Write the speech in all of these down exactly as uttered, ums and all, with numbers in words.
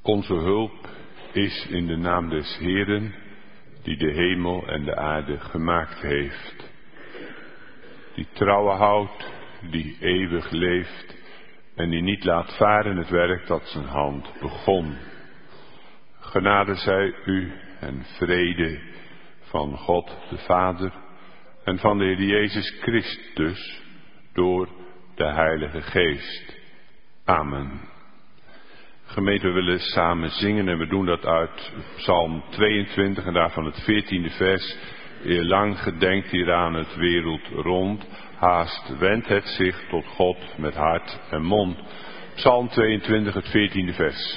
Onze hulp is in de naam des Heeren, die de hemel en de aarde gemaakt heeft. Die trouwen houdt, die eeuwig leeft en die niet laat varen het werk dat zijn hand begon. Genade zij u en vrede van God de Vader en van de Heer Jezus Christus door de Heilige Geest. Amen. Gemeente, we willen samen zingen en we doen dat uit Psalm tweeëntwintig en daarvan het veertiende vers. Eerlang gedenkt hieraan het wereld rond, haast wendt het zich tot God met hart en mond. Psalm tweeëntwintig, het veertiende vers.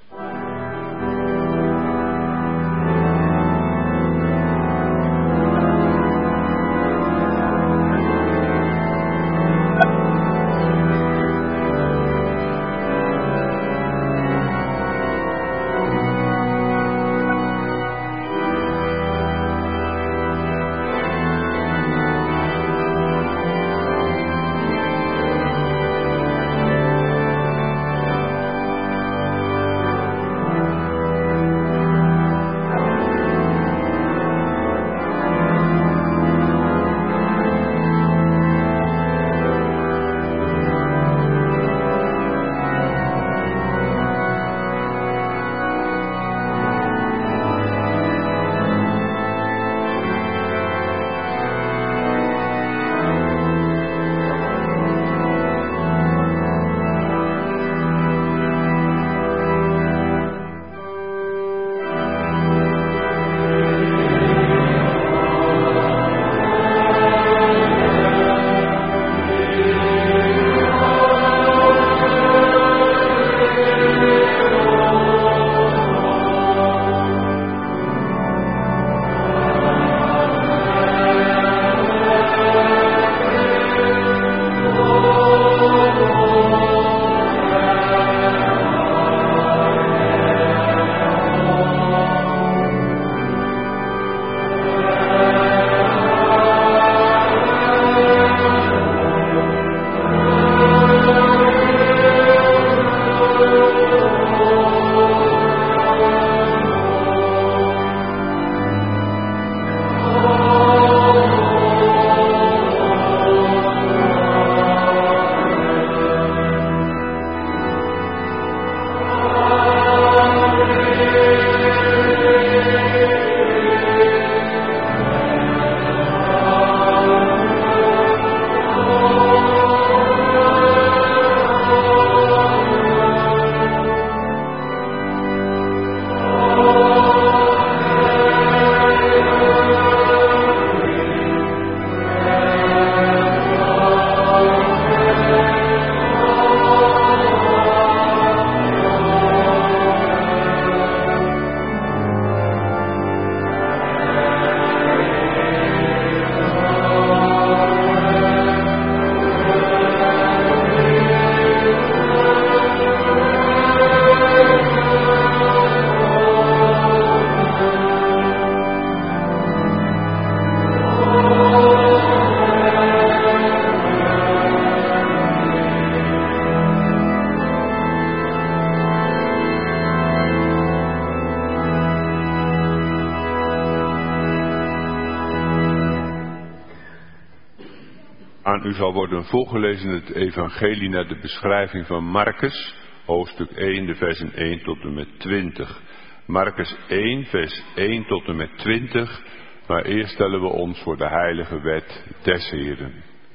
Aan u zal worden voorgelezen het evangelie naar de beschrijving van Marcus, hoofdstuk één, de versen één tot en met twintig. Marcus één, vers één tot en met twintig, maar eerst stellen we ons voor de heilige wet des Heeren.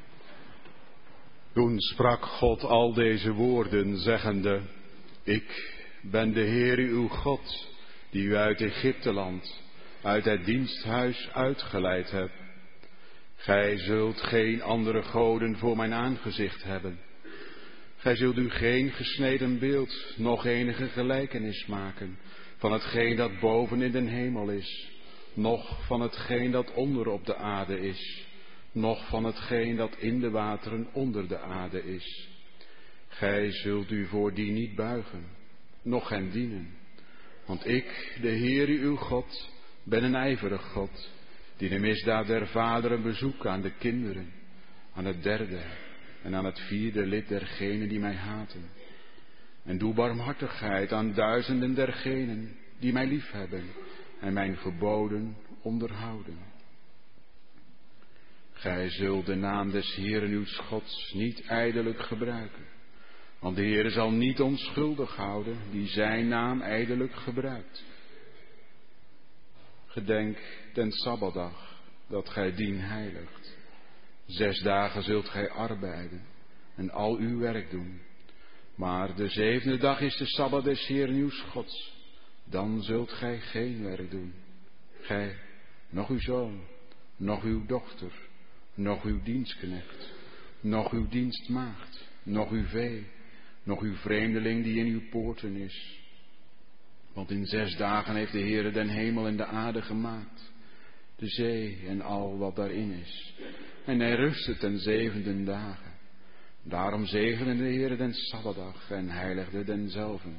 Toen sprak God al deze woorden, zeggende: Ik ben de Heer uw God, die u uit Egypteland, uit het diensthuis uitgeleid hebt. Gij zult geen andere goden voor mijn aangezicht hebben. Gij zult u geen gesneden beeld, noch enige gelijkenis maken van hetgeen dat boven in den hemel is, noch van hetgeen dat onder op de aarde is, noch van hetgeen dat in de wateren onder de aarde is. Gij zult u voor die niet buigen, noch hen dienen. Want ik, de Heer uw God, ben een ijverig God, die de misdaad der vaderen bezoekt aan de kinderen, aan het derde en aan het vierde lid dergenen die mij haten. En doe barmhartigheid aan duizenden dergenen die mij liefhebben en mijn geboden onderhouden. Gij zult de naam des Heeren uws Gods niet ijdelijk gebruiken, want de Heere zal niet onschuldig houden die zijn naam ijdelijk gebruikt. Gedenk den Sabbatdag, dat gij dien heiligt. Zes dagen zult gij arbeiden en al uw werk doen. Maar de zevende dag is de Sabbat des Heeren uws Gods. Dan zult gij geen werk doen. Gij, nog uw zoon, nog uw dochter, nog uw dienstknecht, nog uw dienstmaagd, nog uw vee, nog uw vreemdeling die in uw poorten is. Want in zes dagen heeft de Heere den hemel en de aarde gemaakt, de zee en al wat daarin is. En hij rustte ten zevende dagen. Daarom zegende de Heere den Sabbatdag en heiligde denzelven.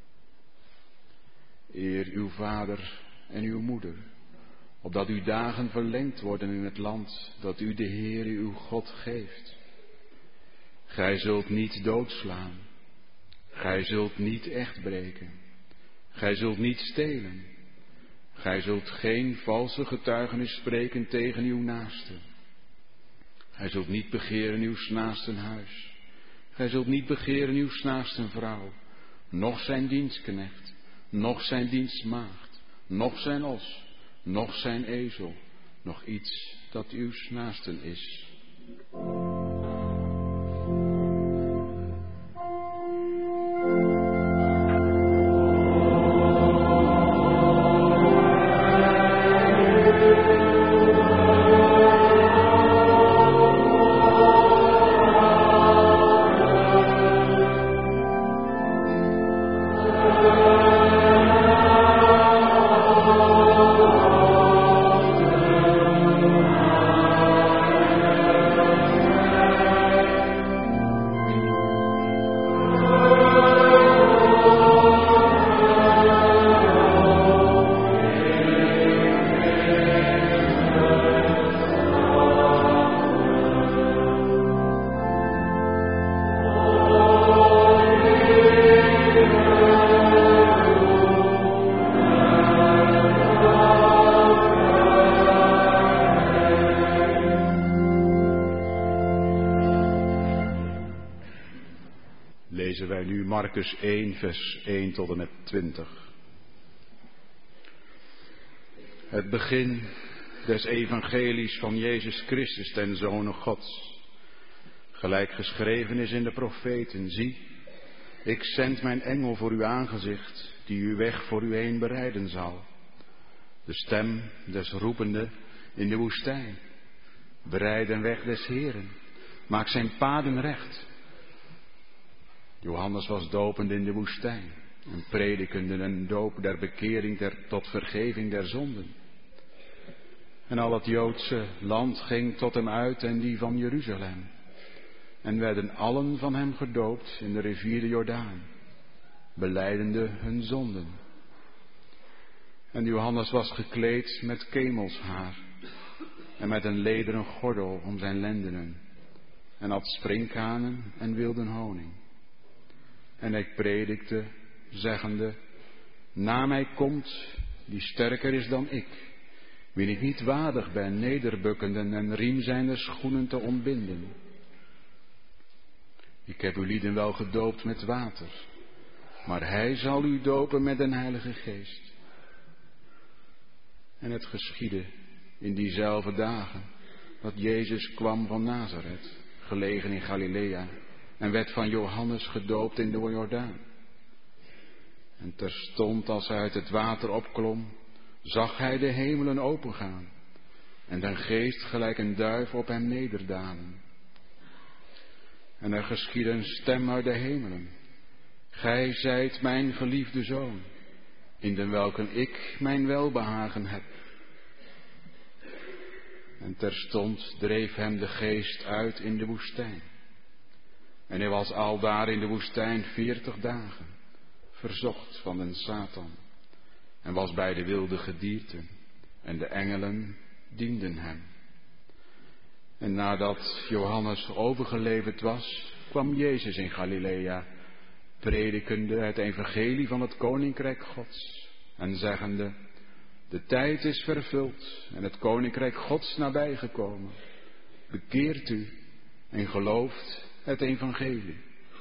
Eer uw vader en uw moeder, opdat uw dagen verlengd worden in het land dat u de Heere uw God geeft. Gij zult niet doodslaan. Gij zult niet echt breken. Gij zult niet stelen. Gij zult geen valse getuigenis spreken tegen uw naaste. Gij zult niet begeren uw naasten huis. Gij zult niet begeren uw naasten vrouw, noch zijn dienstknecht, noch zijn dienstmaagd, noch zijn os, noch zijn ezel, noch iets dat uw naasten is. Lezen wij nu Markus één, vers één tot en met twintig. Het begin des evangelies van Jezus Christus, den Zone Gods. Gelijk geschreven is in de profeten, zie, ik zend mijn engel voor uw aangezicht, die uw weg voor u heen bereiden zal. De stem des roepende in de woestijn. Bereid een weg des Heeren, maak zijn paden recht. Johannes was dopende in de woestijn en predikende een doop der bekering der, tot vergeving der zonden. En al het Joodse land ging tot hem uit en die van Jeruzalem. En werden allen van hem gedoopt in de rivier de Jordaan, belijdende hun zonden. En Johannes was gekleed met kemelshaar en met een lederen gordel om zijn lendenen en had sprinkhanen en wilde honing. En hij predikte, zeggende, na mij komt, die sterker is dan ik, wien ik niet waardig ben, nederbukkenden en riem zijner schoenen te ontbinden. Ik heb u lieden wel gedoopt met water, maar hij zal u dopen met een Heilige Geest. En het geschiedde in diezelfde dagen, dat Jezus kwam van Nazareth, gelegen in Galilea, en werd van Johannes gedoopt in de Jordaan. En terstond als hij uit het water opklom, zag hij de hemelen opengaan en den geest gelijk een duif op hem nederdalen. En er geschiedde een stem uit de hemelen. Gij zijt mijn geliefde zoon, in den welken ik mijn welbehagen heb. En terstond dreef hem de geest uit in de woestijn. En hij was aldaar in de woestijn veertig dagen, verzocht van den Satan, en was bij de wilde gedierten, en de engelen dienden hem. En nadat Johannes overgeleverd was, kwam Jezus in Galilea, predikende het evangelie van het koninkrijk Gods en zeggende: de tijd is vervuld en het koninkrijk Gods nabijgekomen. Bekeert u en gelooft het evangelie.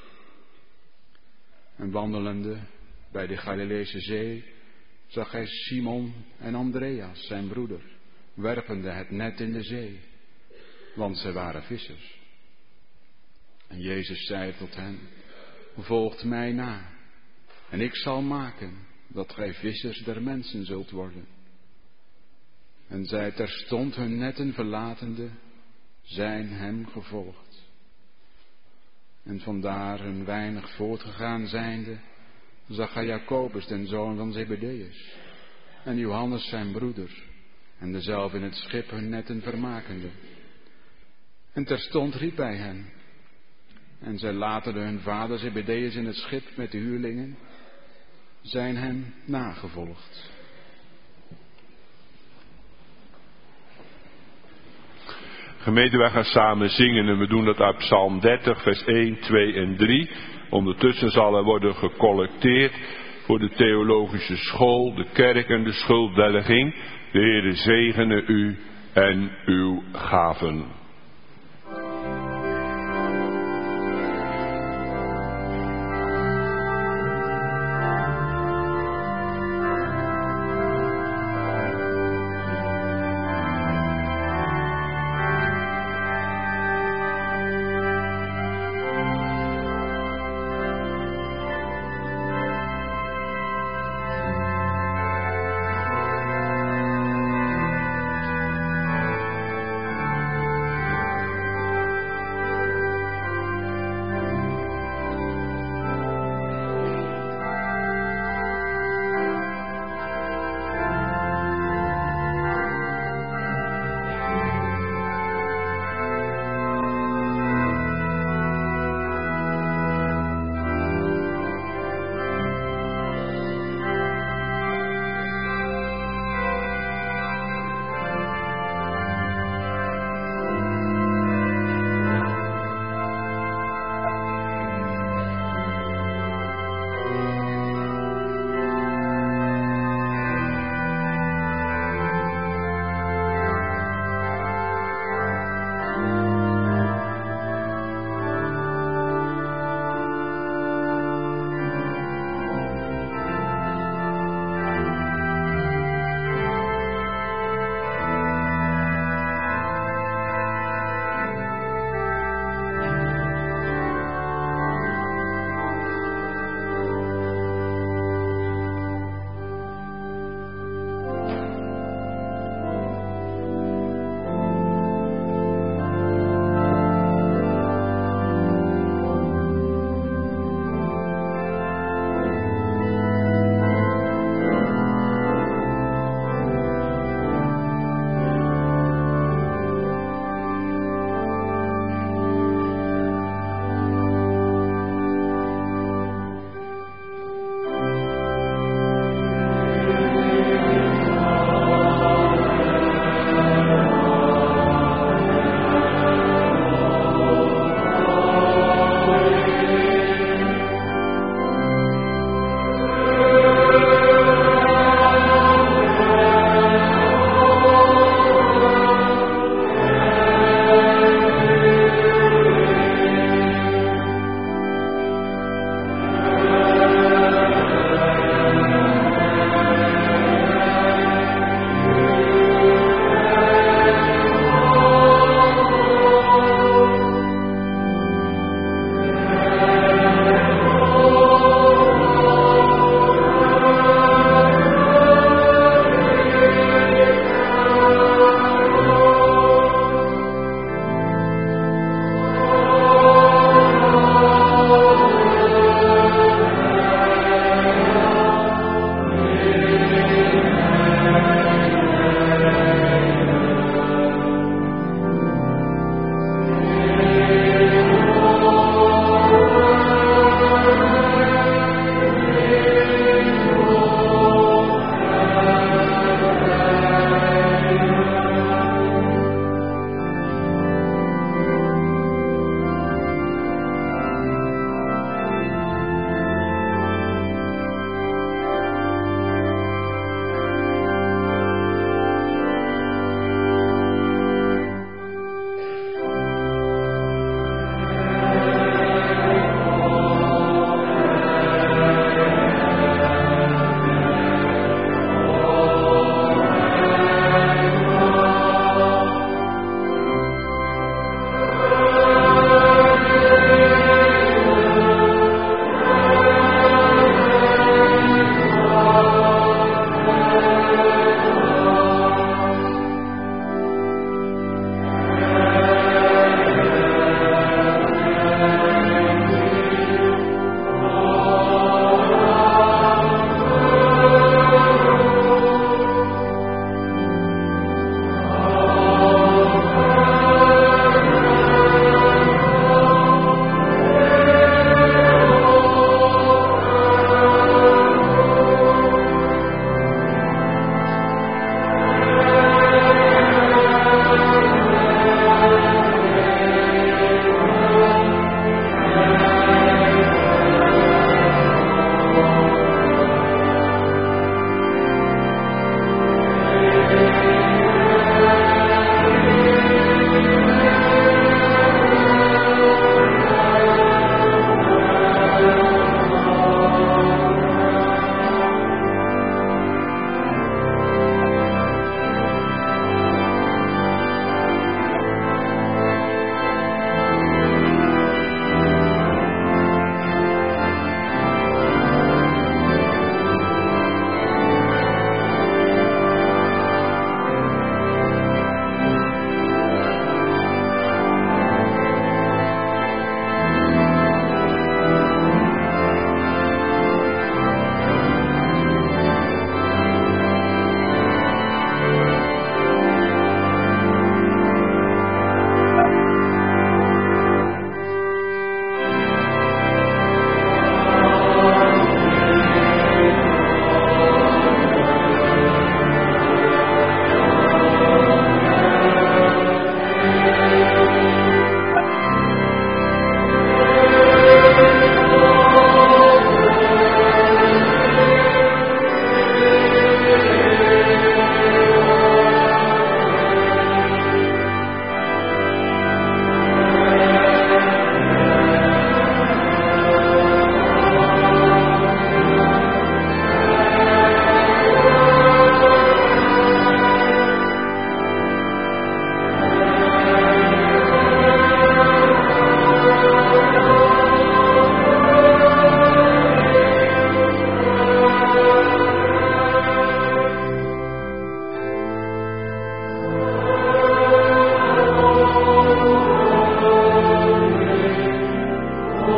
En wandelende bij de Galileese zee zag hij Simon en Andreas, zijn broeder, werpende het net in de zee, want zij waren vissers. En Jezus zei tot hen: volgt mij na, en ik zal maken dat gij vissers der mensen zult worden. En zij terstond hun netten verlatende, zijn hem gevolgd. En vandaar een weinig voortgegaan zijnde, zag hij Jacobus, den zoon van Zebedeus, en Johannes zijn broeder, en dezelve in het schip hun netten vermakende. En terstond riep hij hen. En zij latende hun vader Zebedeus in het schip met de huurlingen, zijn hem nagevolgd. Gemeente, wij gaan samen zingen en we doen dat uit Psalm dertig, vers één, twee en drie. Ondertussen zal er worden gecollecteerd voor de theologische school, de kerk en de schulddelging. De Heere zegene u en uw gaven.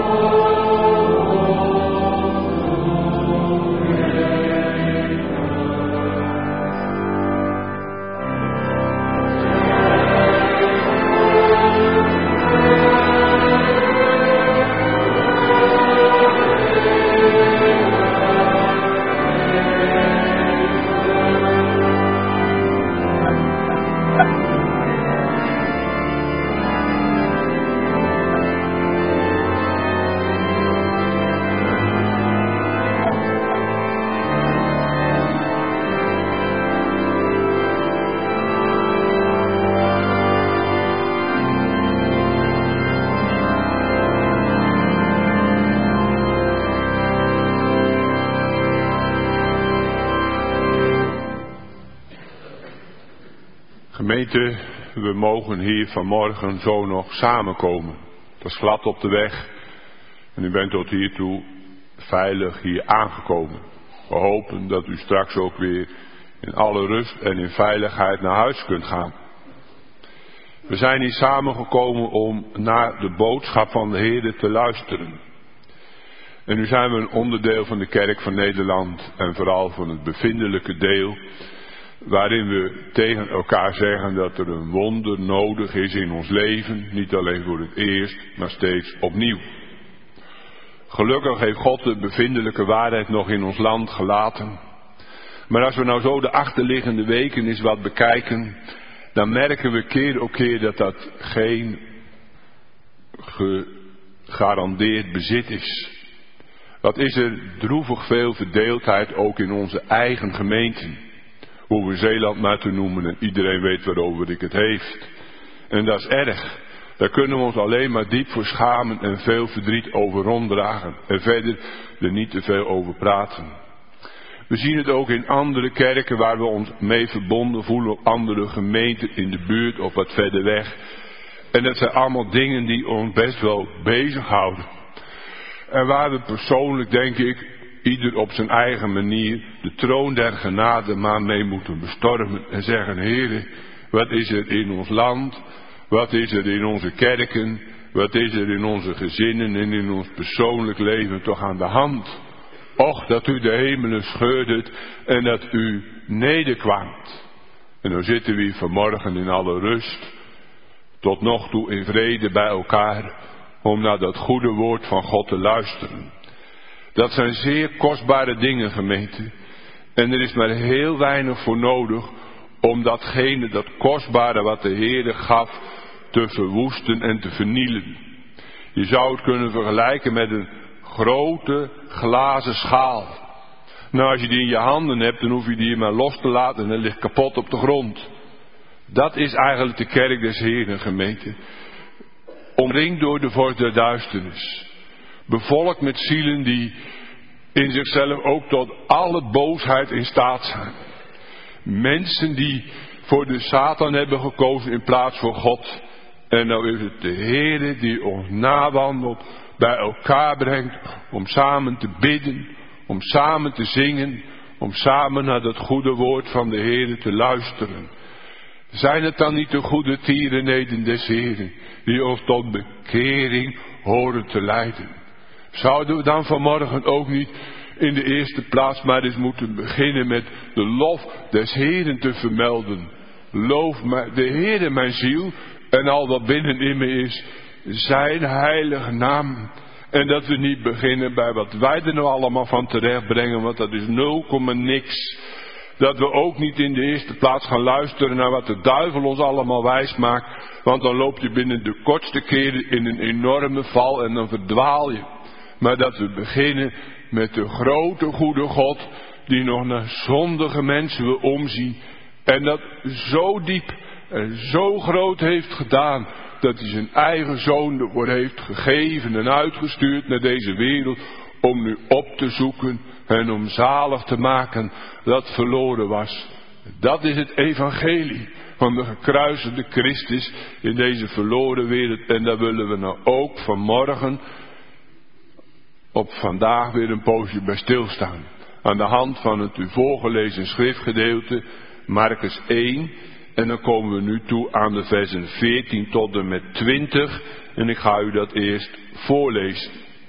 Gemeente, we mogen hier vanmorgen zo nog samenkomen. Het was glad op de weg en u bent tot hiertoe veilig hier aangekomen. We hopen dat u straks ook weer in alle rust en in veiligheid naar huis kunt gaan. We zijn hier samengekomen om naar de boodschap van de Heer te luisteren. En nu zijn we een onderdeel van de Kerk van Nederland en vooral van het bevindelijke deel, waarin we tegen elkaar zeggen dat er een wonder nodig is in ons leven, niet alleen voor het eerst, maar steeds opnieuw. Gelukkig heeft God de bevindelijke waarheid nog in ons land gelaten. Maar als we nou zo de achterliggende weken eens wat bekijken, dan merken we keer op keer dat dat geen gegarandeerd bezit is. Wat is er droevig veel verdeeldheid ook in onze eigen gemeenten. Hoe we Zeeland maar te noemen en iedereen weet waarover ik het heeft. En dat is erg. Daar kunnen we ons alleen maar diep voor schamen en veel verdriet over ronddragen. En verder er niet te veel over praten. We zien het ook in andere kerken waar we ons mee verbonden voelen, op andere gemeenten in de buurt of wat verder weg. En dat zijn allemaal dingen die ons best wel bezighouden. En waar we persoonlijk, denk ik, ieder op zijn eigen manier de troon der genade maar mee moeten bestormen en zeggen: Heere, wat is er in ons land? Wat is er in onze kerken? Wat is er in onze gezinnen en in ons persoonlijk leven toch aan de hand? Och, dat u de hemelen scheurdet en dat u nederkwaamt. En dan zitten we hier vanmorgen in alle rust, tot nog toe in vrede bij elkaar, om naar dat goede woord van God te luisteren. Dat zijn zeer kostbare dingen, gemeente. En er is maar heel weinig voor nodig om datgene, dat kostbare wat de Heere gaf, te verwoesten en te vernielen. Je zou het kunnen vergelijken met een grote glazen schaal. Nou, als je die in je handen hebt, dan hoef je die maar los te laten en dan ligt kapot op de grond. Dat is eigenlijk de kerk des Heeren, gemeente. Omringd door de vorst der duisternis. Bevolkt met zielen die in zichzelf ook tot alle boosheid in staat zijn. Mensen die voor de Satan hebben gekozen in plaats voor God. En nou is het de Heere die ons nawandelt, bij elkaar brengt, om samen te bidden, om samen te zingen, om samen naar dat goede woord van de Heere te luisteren. Zijn het dan niet de goede tierenheden des Heeren, die ons tot bekering horen te leiden? Zouden we dan vanmorgen ook niet in de eerste plaats maar eens moeten beginnen met de lof des Heeren te vermelden? Loof de Heere mijn ziel en al wat binnenin me is, zijn heilige naam. En dat we niet beginnen bij wat wij er nou allemaal van terecht brengen, want dat is nul komma niks. Dat we ook niet in de eerste plaats gaan luisteren naar wat de duivel ons allemaal wijs maakt. Want dan loop je binnen de kortste keren in een enorme val en dan verdwaal je. Maar dat we beginnen met de grote goede God die nog naar zondige mensen wil omzien. En dat zo diep en zo groot heeft gedaan dat hij zijn eigen zoon ervoor heeft gegeven en uitgestuurd naar deze wereld. Om nu op te zoeken en om zalig te maken dat verloren was. Dat is het evangelie van de gekruisigde Christus in deze verloren wereld. En daar willen we nou ook vanmorgen op vandaag weer een poosje bij stilstaan. Aan de hand van het u voorgelezen schriftgedeelte, Markus één. En dan komen we nu toe aan de versen veertien tot en met twintig. En ik ga u dat eerst voorlezen.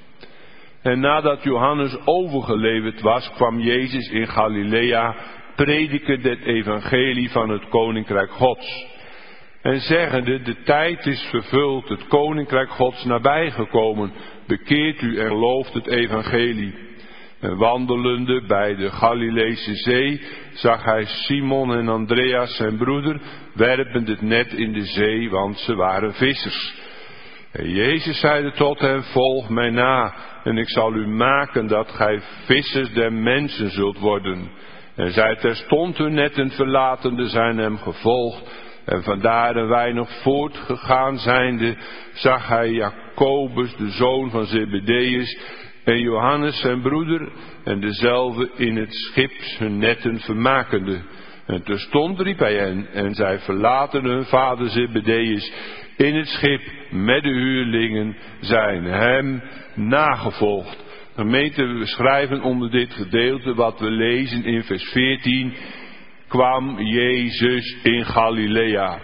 En nadat Johannes overgeleverd was, kwam Jezus in Galilea, predikende het evangelie van het koninkrijk Gods. En zeggende, de tijd is vervuld, het koninkrijk Gods nabijgekomen, bekeert u en gelooft het evangelie. En wandelende bij de Galileese zee zag hij Simon en Andreas zijn broeder werpend het net in de zee, want ze waren vissers. En Jezus zeide tot hen, volg mij na en ik zal u maken dat gij vissers der mensen zult worden. En zij terstond hun netten verlatende zijn hem gevolgd. En vandaar een weinig voortgegaan zijnde zag hij Jacobus, de zoon van Zebedeus, en Johannes zijn broeder, en dezelfde in het schip hun netten vermakende. En terstond riep hij hen, en zij verlaten hun vader Zebedeus in het schip met de huurlingen, zijn hem nagevolgd. Gemeente, we schrijven onder dit gedeelte wat we lezen in vers veertien, kwam Jezus in Galilea.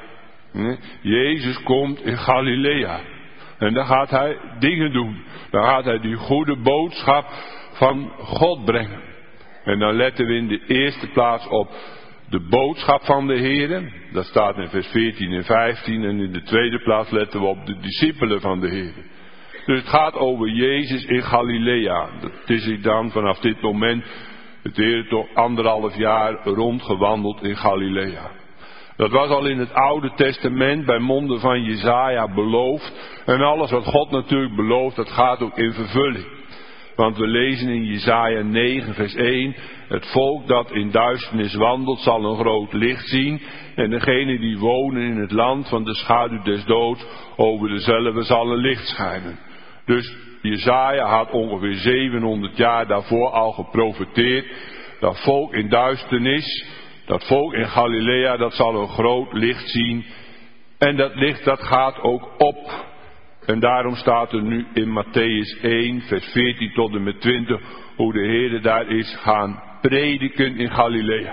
Jezus komt in Galilea. En dan gaat hij dingen doen. Dan gaat hij die goede boodschap van God brengen. En dan letten we in de eerste plaats op de boodschap van de Heer. Dat staat in vers veertien en vijftien. En in de tweede plaats letten we op de discipelen van de Heer. Dus het gaat over Jezus in Galilea. Dat is hij dan vanaf dit moment het Heer toch anderhalf jaar rondgewandeld in Galilea. Dat was al in het Oude Testament bij monden van Jesaja beloofd. En alles wat God natuurlijk belooft, dat gaat ook in vervulling. Want we lezen in Jesaja negen vers één. Het volk dat in duisternis wandelt zal een groot licht zien. En degenen die wonen in het land van de schaduw des doods, over dezelfde zal een licht schijnen. Dus Jesaja had ongeveer zevenhonderd jaar daarvoor al geprofeteerd. Dat volk in duisternis, dat volk in Galilea, dat zal een groot licht zien. En dat licht dat gaat ook op. En daarom staat er nu in Matthäus één vers veertien tot en met twintig hoe de Heer daar is gaan prediken in Galilea.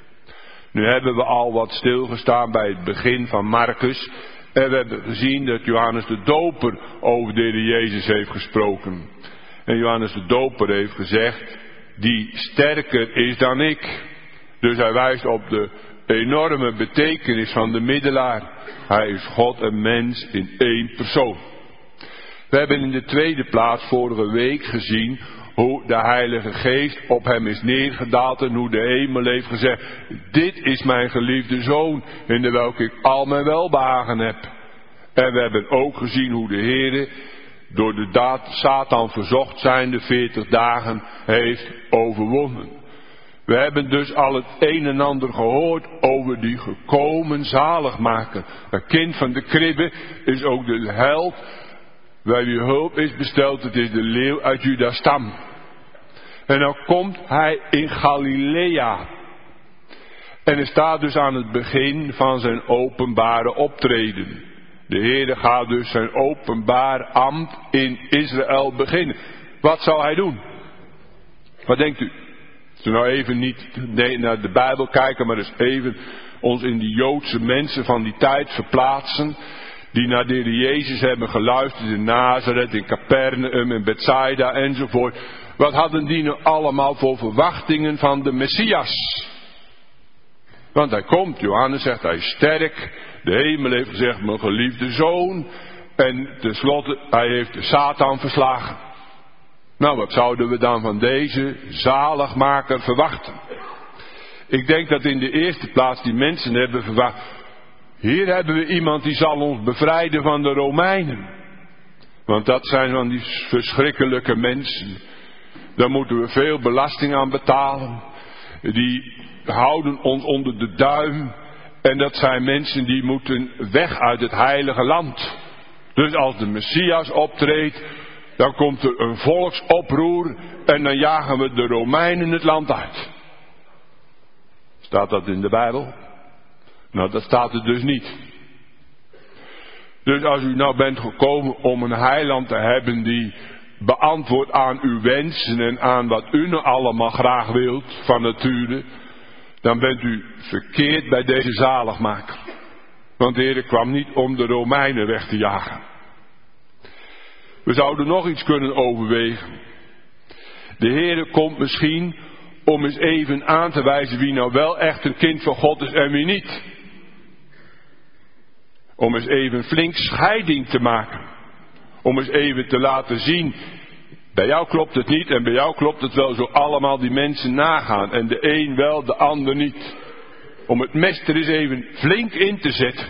Nu hebben we al wat stilgestaan bij het begin van Marcus. En we hebben gezien dat Johannes de Doper over de Heer Jezus heeft gesproken. En Johannes de Doper heeft gezegd, die sterker is dan ik. Dus hij wijst op de enorme betekenis van de middelaar. Hij is God en mens in één persoon. We hebben in de tweede plaats vorige week gezien hoe de Heilige Geest op hem is neergedaald en hoe de hemel heeft gezegd, dit is mijn geliefde zoon in de welke ik al mijn welbehagen heb. En we hebben ook gezien hoe de Heer door de daad Satan verzocht zijnde veertig dagen heeft overwonnen. We hebben dus al het een en ander gehoord over die gekomen zaligmaker. Een kind van de kribbe is ook de held bij wie hulp is besteld, het is de leeuw uit Juda's stam. En dan komt hij in Galilea. En hij staat dus aan het begin van zijn openbare optreden. De Heere gaat dus zijn openbaar ambt in Israël beginnen. Wat zal hij doen? Wat denkt u? Als we nou even niet naar de Bijbel kijken, maar dus even ons in die Joodse mensen van die tijd verplaatsen, die naar de Heer Jezus hebben geluisterd in Nazareth, in Capernaum, in Bethsaida enzovoort. Wat hadden die nu allemaal voor verwachtingen van de Messias? Want hij komt, Johannes zegt, hij is sterk. De hemel heeft gezegd, mijn geliefde zoon. En tenslotte, hij heeft de Satan verslagen. Nou, wat zouden we dan van deze zaligmaker verwachten? Ik denk dat in de eerste plaats die mensen hebben verwacht, hier hebben we iemand die zal ons bevrijden van de Romeinen. Want dat zijn van die verschrikkelijke mensen. Daar moeten we veel belasting aan betalen. Die houden ons onder de duim. En dat zijn mensen die moeten weg uit het heilige land. Dus als de Messias optreedt, dan komt er een volksoproer en dan jagen we de Romeinen het land uit. Staat dat in de Bijbel? Nou, dat staat er dus niet. Dus als u nou bent gekomen om een heiland te hebben die beantwoordt aan uw wensen en aan wat u nou allemaal graag wilt van nature, dan bent u verkeerd bij deze zaligmaker. Want de Heer kwam niet om de Romeinen weg te jagen. We zouden nog iets kunnen overwegen. De Heere komt misschien om eens even aan te wijzen wie nou wel echt een kind van God is en wie niet. Om eens even flink scheiding te maken. Om eens even te laten zien, bij jou klopt het niet en bij jou klopt het wel, zo allemaal die mensen nagaan. En de een wel, de ander niet. Om het mes er eens even flink in te zetten.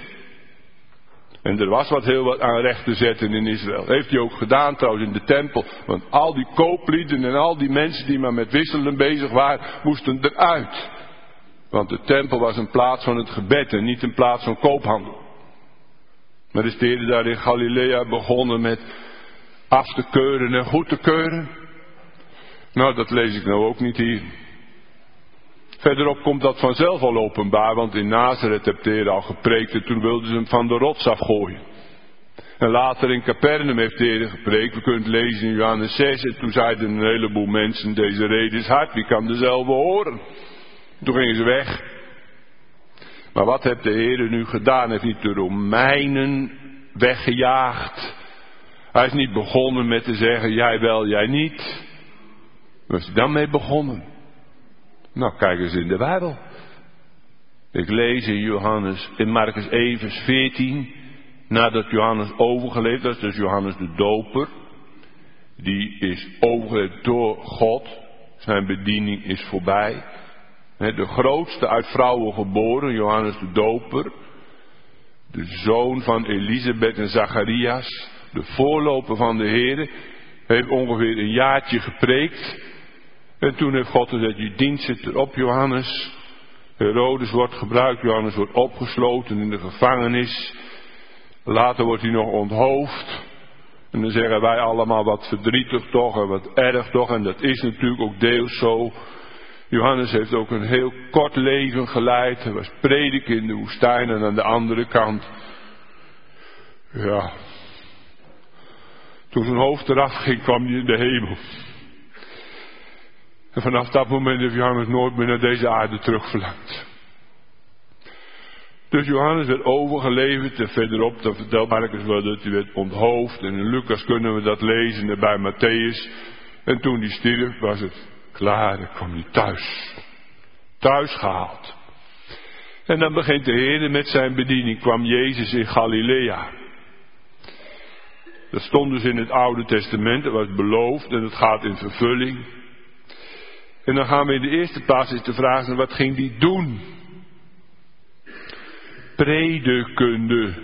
En er was wat heel wat aan recht te zetten in Israël. Heeft hij ook gedaan trouwens in de tempel. Want al die kooplieden en al die mensen die maar met wisselen bezig waren, moesten eruit. Want de tempel was een plaats van het gebed en niet een plaats van koophandel. Maar is de Heer daar in Galilea begonnen met af te keuren en goed te keuren? Nou, dat lees ik nou ook niet hier. Verderop komt dat vanzelf al openbaar, want in Nazareth heeft de Heer al gepreekt en toen wilden ze hem van de rots afgooien. En later in Capernaum heeft de Heer gepreekt, we kunnen het lezen in Johannes zes, en toen zeiden een heleboel mensen, deze reden is hard, wie kan dezelfde horen? Toen gingen ze weg. Maar wat heeft de Heer nu gedaan? Hij heeft niet de Romeinen weggejaagd. Hij is niet begonnen met te zeggen, jij wel, jij niet. Waar is hij dan mee begonnen? Nou, kijk eens in de Bijbel. Ik lees in Johannes, in Markus één vers veertien, nadat Johannes overgeleverd, dat is dus Johannes de Doper. Die is overgeleverd door God. Zijn bediening is voorbij. De grootste uit vrouwen geboren, Johannes de Doper. De zoon van Elisabeth en Zacharias. De voorloper van de Heer. Heeft ongeveer een jaartje gepreekt. En toen heeft God gezegd, je dienst zit erop, Johannes. Herodes wordt gebruikt, Johannes wordt opgesloten in de gevangenis. Later wordt hij nog onthoofd. En dan zeggen wij allemaal wat verdrietig toch en wat erg toch. En dat is natuurlijk ook deels zo. Johannes heeft ook een heel kort leven geleid. Hij was prediker in de woestijn en aan de andere kant. Ja. Toen zijn hoofd eraf ging, kwam hij in de hemel. En vanaf dat moment heeft Johannes nooit meer naar deze aarde terugverlangd. Dus Johannes werd overgeleverd en verderop, dan vertelt Marcus wel dat hij werd onthoofd. En in Lucas kunnen we dat lezen en bij Matthäus. En toen hij stierf was het klaar, dan kwam hij thuis. Thuis gehaald. En dan begint de Heer met zijn bediening, kwam Jezus in Galilea. Dat stond dus in het Oude Testament, dat was beloofd en het gaat in vervulling. En dan gaan we in de eerste plaats eens de vraag stellen, wat ging die doen? Predikende.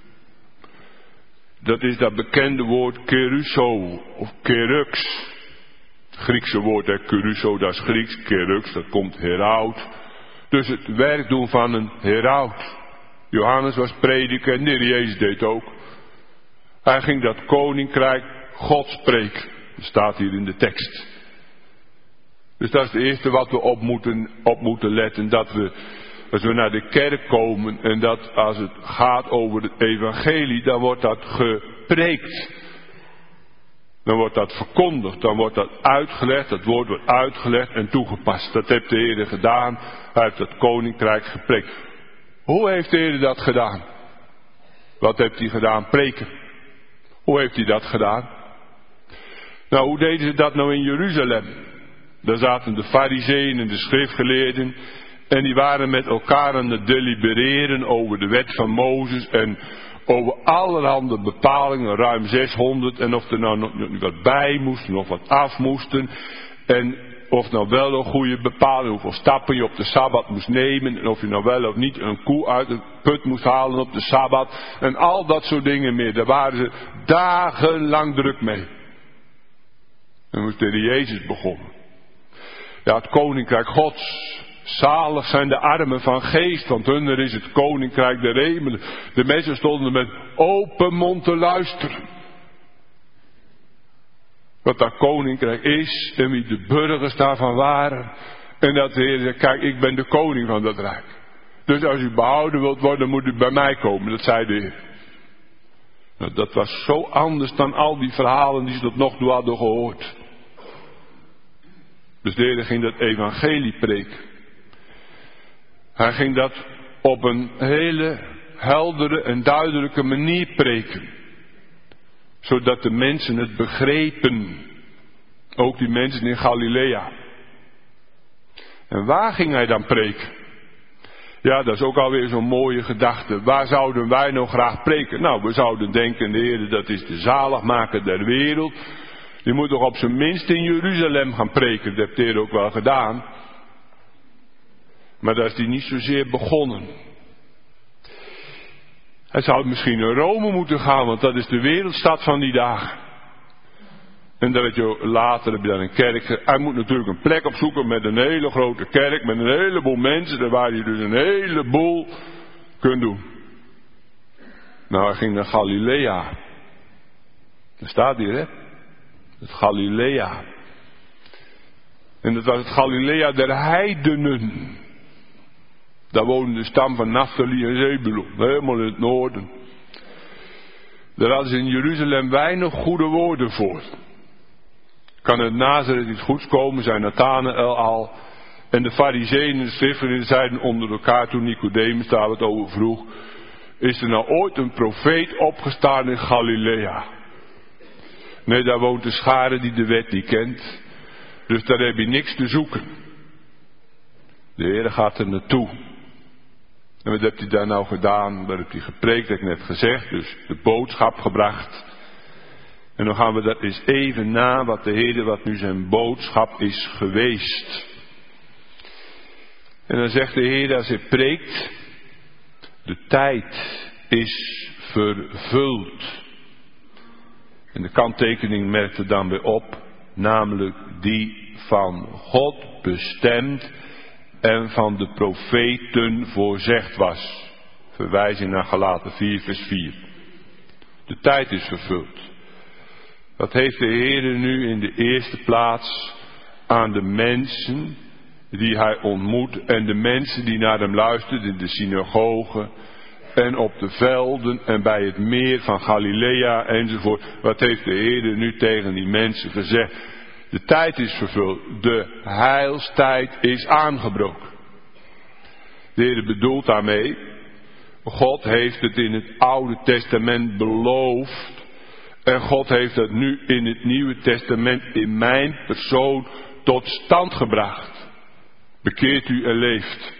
Dat is dat bekende woord keruso of kerux. Het Griekse woord, hè, keruso, dat is Grieks, kerux, dat komt heraut. Dus het werk doen van een heraut. Johannes was prediker en de Heer Jezus deed ook. Hij ging dat koninkrijk God spreken. Dat staat hier in de tekst. Dus dat is het eerste wat we op moeten, op moeten letten. Dat we, als we naar de kerk komen en dat als het gaat over het evangelie, dan wordt dat gepreekt. Dan wordt dat verkondigd, dan wordt dat uitgelegd, dat woord wordt uitgelegd en toegepast. Dat heeft de Heer gedaan, hij heeft het koninkrijk gepreekt. Hoe heeft de Heer dat gedaan? Wat heeft hij gedaan? Preken. Hoe heeft hij dat gedaan? Nou, hoe deden ze dat nou in Jeruzalem? Daar zaten de farizeeën en de schriftgeleerden en die waren met elkaar aan het delibereren over de wet van Mozes en over allerhande bepalingen, ruim zeshonderd, en of er nou nog wat bij moest, nog wat af moesten, en of nou wel een goede bepaling, hoeveel stappen je op de Sabbat moest nemen, en of je nou wel of niet een koe uit de put moest halen op de Sabbat, en al dat soort dingen meer. Daar waren ze dagenlang druk mee. En moest de Heer Jezus begonnen. Ja, het koninkrijk Gods. Zalig zijn de armen van geest, want hunner is het koninkrijk der hemelen. De mensen stonden met open mond te luisteren. Wat dat koninkrijk is en wie de burgers daarvan waren. En dat de Heer zegt, kijk, ik ben de koning van dat rijk. Dus als u behouden wilt worden, moet u bij mij komen. Dat zei de Heer. Nou, dat was zo anders dan al die verhalen die ze tot nog toe hadden gehoord. Dus de Heer ging dat evangelie preken. Hij ging dat op een hele heldere en duidelijke manier preken. Zodat de mensen het begrepen. Ook die mensen in Galilea. En waar ging hij dan preken? Ja, dat is ook alweer zo'n mooie gedachte. Waar zouden wij nou graag preken? Nou, we zouden denken, de Heer, dat is de zaligmaker der wereld. Die moet toch op zijn minst in Jeruzalem gaan preken. Dat heeft de Heer ook wel gedaan. Maar daar is hij niet zozeer begonnen. Hij zou misschien naar Rome moeten gaan, want dat is de wereldstad van die dagen. En dan weet je, later heb je dan een kerk. Hij moet natuurlijk een plek opzoeken met een hele grote kerk, met een heleboel mensen, waar hij dus een heleboel kunt doen. Nou, hij ging naar Galilea. Daar staat hier, hè? Het Galilea. En dat was het Galilea der heidenen. Daar woonde de stam van Naphtali en Zebulon, helemaal in het noorden. Daar hadden ze in Jeruzalem weinig goede woorden voor. Kan uit Nazareth iets goeds komen, zei Nathanael al. En de farizeeën en de schriftgeleerden zeiden onder elkaar toen Nicodemus daar wat over vroeg. Is er nou ooit een profeet opgestaan in Galilea? Nee, daar woont de schare die de wet niet kent. Dus daar heb je niks te zoeken. De Heer gaat er naartoe. En wat heeft hij daar nou gedaan? Wat heeft hij gepreekt, heb ik net gezegd. Dus de boodschap gebracht. En dan gaan we dat eens even na wat de Heer, wat nu zijn boodschap is geweest. En dan zegt de Heer als hij preekt. De tijd is vervuld. En de kanttekening merkt er dan weer op. Namelijk die van God bestemd en van de profeten voorzegd was. Verwijzing naar Galaten vier vers vier. De tijd is vervuld. Wat heeft de Heer nu in de eerste plaats aan de mensen die hij ontmoet en de mensen die naar hem luisterden in de synagogen en op de velden en bij het meer van Galilea enzovoort. Wat heeft de Heer nu tegen die mensen gezegd? De tijd is vervuld. De heilstijd is aangebroken. De Heer bedoelt daarmee, God heeft het in het Oude Testament beloofd. En God heeft het nu in het Nieuwe Testament in mijn persoon tot stand gebracht. Bekeert u en leeft.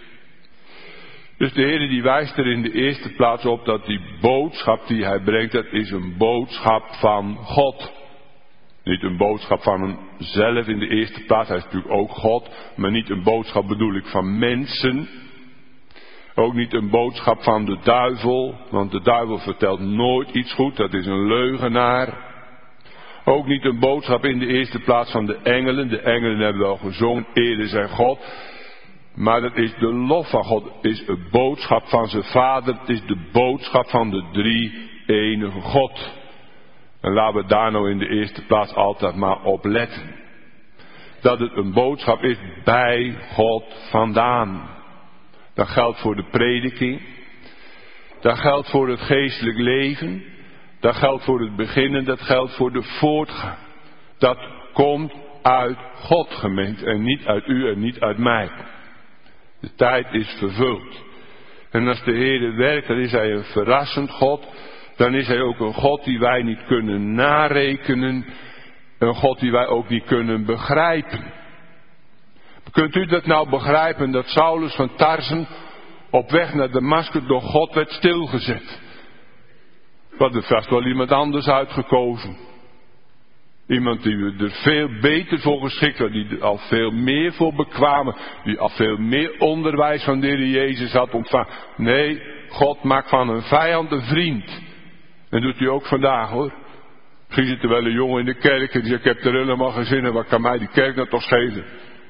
Dus de Heer die wijst er in de eerste plaats op dat die boodschap die hij brengt, dat is een boodschap van God. Niet een boodschap van hemzelf in de eerste plaats, hij is natuurlijk ook God. Maar niet een boodschap bedoel ik van mensen. Ook niet een boodschap van de duivel, want de duivel vertelt nooit iets goed, dat is een leugenaar. Ook niet een boodschap in de eerste plaats van de engelen. De engelen hebben wel gezongen, ere zij God. Maar dat is de lof van God, het is een boodschap van zijn Vader, het is de boodschap van de drie enige God. En laten we daar nou in de eerste plaats altijd maar op letten. Dat het een boodschap is bij God vandaan. Dat geldt voor de prediking. Dat geldt voor het geestelijk leven. Dat geldt voor het beginnen. Dat geldt voor de voortgang. Dat komt uit God, gemeente. En niet uit u en niet uit mij. De tijd is vervuld. En als de Heer werkt, dan is hij een verrassend God. Dan is hij ook een God die wij niet kunnen narekenen. Een God die wij ook niet kunnen begrijpen. Kunt u dat nou begrijpen, dat Saulus van Tarsen op weg naar Damascus door God werd stilgezet? Wat er vast wel iemand anders uitgekozen. Iemand die we er veel beter voor geschikt had, die er al veel meer voor bekwamen, die al veel meer onderwijs van de Heer Jezus had ontvangen. Nee, God maakt van een vijand een vriend. En doet hij ook vandaag, hoor. Misschien zit er wel een jongen in de kerk en die zegt, ik heb er helemaal geen zin in, wat kan mij die kerk nou toch schelen?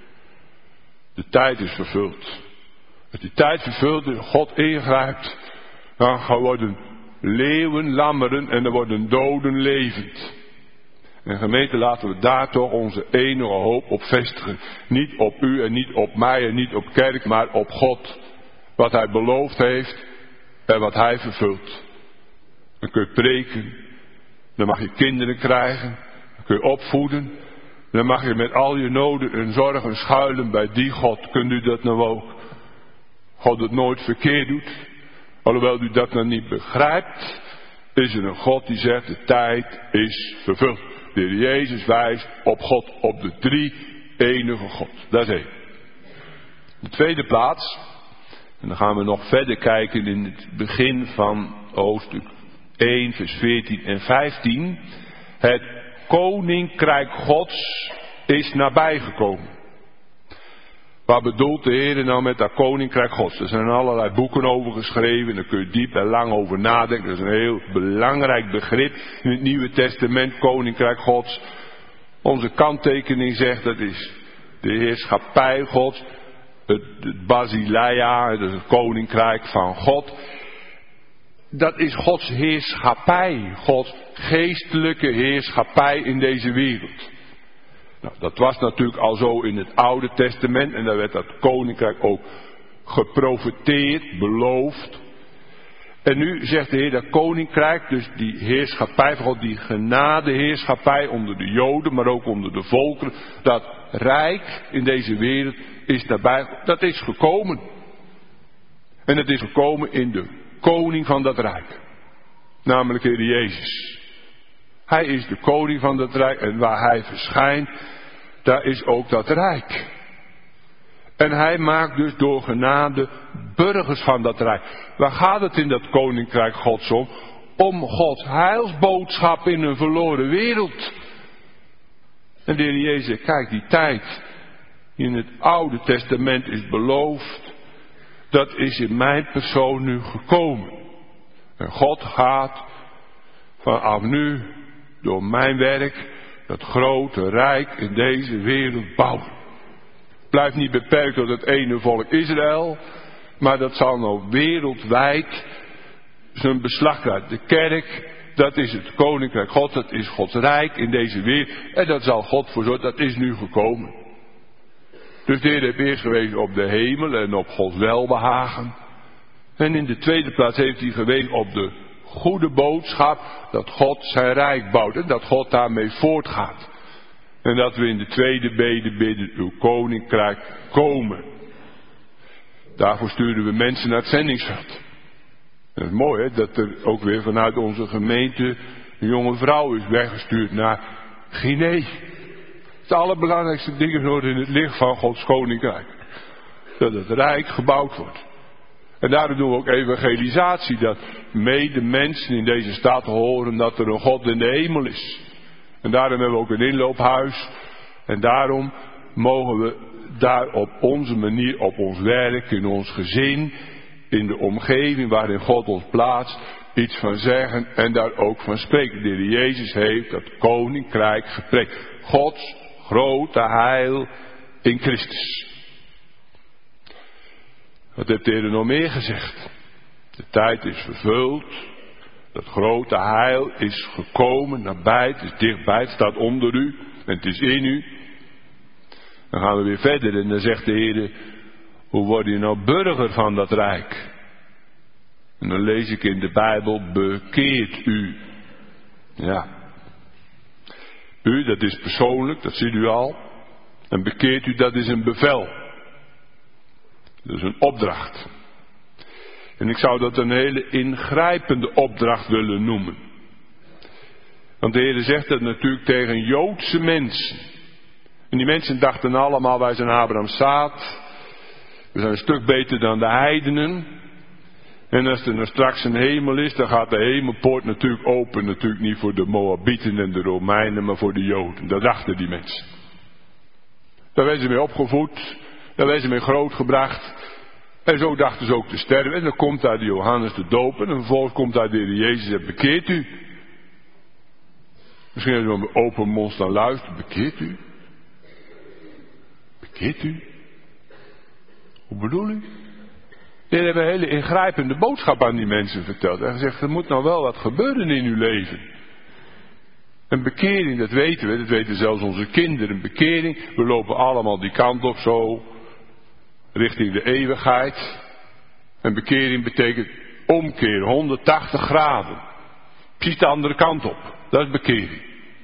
De tijd is vervuld. Als die tijd vervuld is, God ingrijpt, dan worden leeuwen lammeren en dan worden doden levend. En gemeente, laten we daar toch onze enige hoop op vestigen. Niet op u en niet op mij en niet op kerk, maar op God. Wat hij beloofd heeft en wat hij vervult. Dan kun je preken, dan mag je kinderen krijgen, dan kun je opvoeden. Dan mag je met al je noden en zorgen schuilen bij die God. Kunt u dat nou ook? God het nooit verkeerd doet. Alhoewel u dat nou niet begrijpt, is er een God die zegt, de tijd is vervuld. De Heer Jezus wijst op God, op de drie enige God. Dat is één. De tweede plaats, en dan gaan we nog verder kijken in het begin van hoofdstuk één, vers veertien en vijftien. Het koninkrijk Gods is nabijgekomen. Wat bedoelt de Heer nou met dat koninkrijk Gods? Er zijn allerlei boeken over geschreven. Daar kun je diep en lang over nadenken. Dat is een heel belangrijk begrip in het Nieuwe Testament, koninkrijk Gods. Onze kanttekening zegt dat is de heerschappij Gods. Het, het Basileia, dat is het koninkrijk van God. Dat is Gods heerschappij. Gods geestelijke heerschappij in deze wereld. Nou, dat was natuurlijk al zo in het Oude Testament. En daar werd dat koninkrijk ook geprofeteerd, beloofd. En nu zegt de Heer dat koninkrijk, dus die heerschappij van God, die genadeheerschappij onder de Joden, maar ook onder de volkeren. Dat rijk in deze wereld is nabij. Dat is gekomen. En het is gekomen in de koning van dat rijk. Namelijk de Heer Jezus. Hij is de koning van dat rijk en waar hij verschijnt, daar is ook dat rijk. En hij maakt dus door genade burgers van dat rijk. Waar gaat het in dat koninkrijk Gods om? Om Gods heilsboodschap in een verloren wereld. En de Heer Jezus, kijk, die tijd die in het Oude Testament is beloofd, dat is in mijn persoon nu gekomen. En God gaat vanaf nu door mijn werk dat grote rijk in deze wereld bouwen. Blijft niet beperkt tot het ene volk Israël, maar dat zal nou wereldwijd zijn beslag krijgen. De kerk, dat is het koninkrijk God, dat is Gods rijk in deze wereld. En dat zal God voor zorgen, dat is nu gekomen. Dus de Heer heeft eerst gewezen op de hemel en op Gods welbehagen. En in de tweede plaats heeft hij gewezen op de goede boodschap dat God zijn rijk bouwt en dat God daarmee voortgaat. En dat we in de tweede bede bidden, uw koninkrijk komen. Daarvoor sturen we mensen naar het zendingsveld. En het is mooi, hè, dat er ook weer vanuit onze gemeente een jonge vrouw is weggestuurd naar Guinea. Het allerbelangrijkste ding is in het licht van Gods koninkrijk. Dat het rijk gebouwd wordt. En daarom doen we ook evangelisatie. Dat mede mensen in deze stad horen dat er een God in de hemel is. En daarom hebben we ook een inloophuis. En daarom mogen we daar op onze manier, op ons werk, in ons gezin, in de omgeving waarin God ons plaatst, iets van zeggen en daar ook van spreken. De Heer Jezus heeft dat koninkrijk gepreekt. Gods grote heil in Christus. Wat heeft de Heer nog meer gezegd? De tijd is vervuld. Dat grote heil is gekomen, nabij, het is dichtbij, het staat onder u en het is in u. Dan gaan we weer verder en dan zegt de Heer, hoe word je nou burger van dat rijk? En dan lees ik in de Bijbel, bekeert u. Ja. U, dat is persoonlijk, dat ziet u al. En bekeert u, dat is een bevel. Dat is een opdracht. En ik zou dat een hele ingrijpende opdracht willen noemen. Want de Heer zegt dat natuurlijk tegen Joodse mensen. En die mensen dachten allemaal, wij zijn Abraham's zaad. We zijn een stuk beter dan de heidenen. En als er nou straks een hemel is, dan gaat de hemelpoort natuurlijk open. Natuurlijk niet voor de Moabieten en de Romeinen, maar voor de Joden. Dat dachten die mensen. Daar werden ze mee opgevoed. Daar werden ze mee grootgebracht. En zo dachten ze ook te sterven. En dan komt daar de Johannes de doper. En vervolgens komt daar de Heer Jezus en bekeert u. Misschien hebben ze met open mond staan luisteren. Bekeert u? Bekeert u? Hoe bedoel u? De Heer heeft een hele ingrijpende boodschap aan die mensen verteld. En gezegd, er moet nou wel wat gebeuren in uw leven. Een bekering, dat weten we. Dat weten zelfs onze kinderen. Een bekering. We lopen allemaal die kant op zo. Richting de eeuwigheid. En bekering betekent omkeer, honderdtachtig graden. Precies de andere kant op. Dat is bekering.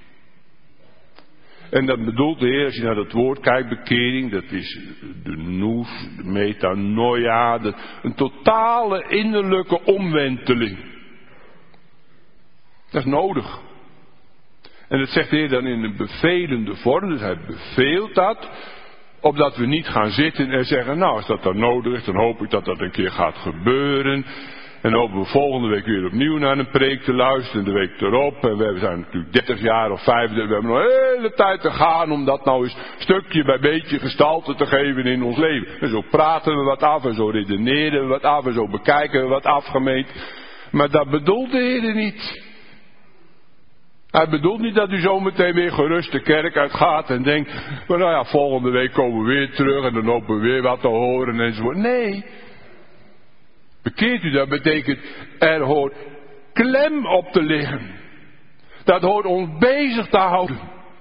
En dat bedoelt de Heer, als je naar dat woord kijkt, bekering, dat is de nous, de metanoia, de, een totale innerlijke omwenteling. Dat is nodig. En dat zegt de Heer dan in een bevelende vorm. Dus hij beveelt dat. Opdat we niet gaan zitten en zeggen, nou als dat dan nodig is, dan hoop ik dat dat een keer gaat gebeuren. En dan hopen we volgende week weer opnieuw naar een preek te luisteren. De week erop. En we zijn natuurlijk dertig jaar of vijfendertig. We hebben nog een hele tijd te gaan om dat nou eens stukje bij beetje gestalte te geven in ons leven. En zo praten we wat af en zo redeneren we wat af en zo bekijken we wat afgemeend. Maar dat bedoelt de Heer niet. Hij bedoelt niet dat u zo meteen weer gerust de kerk uitgaat en denkt, maar nou ja, volgende week komen we weer terug en dan hopen we weer wat te horen enzovoort. Nee. Bekeert u, dat betekent, er hoort klem op te liggen. Dat hoort ons bezig te houden.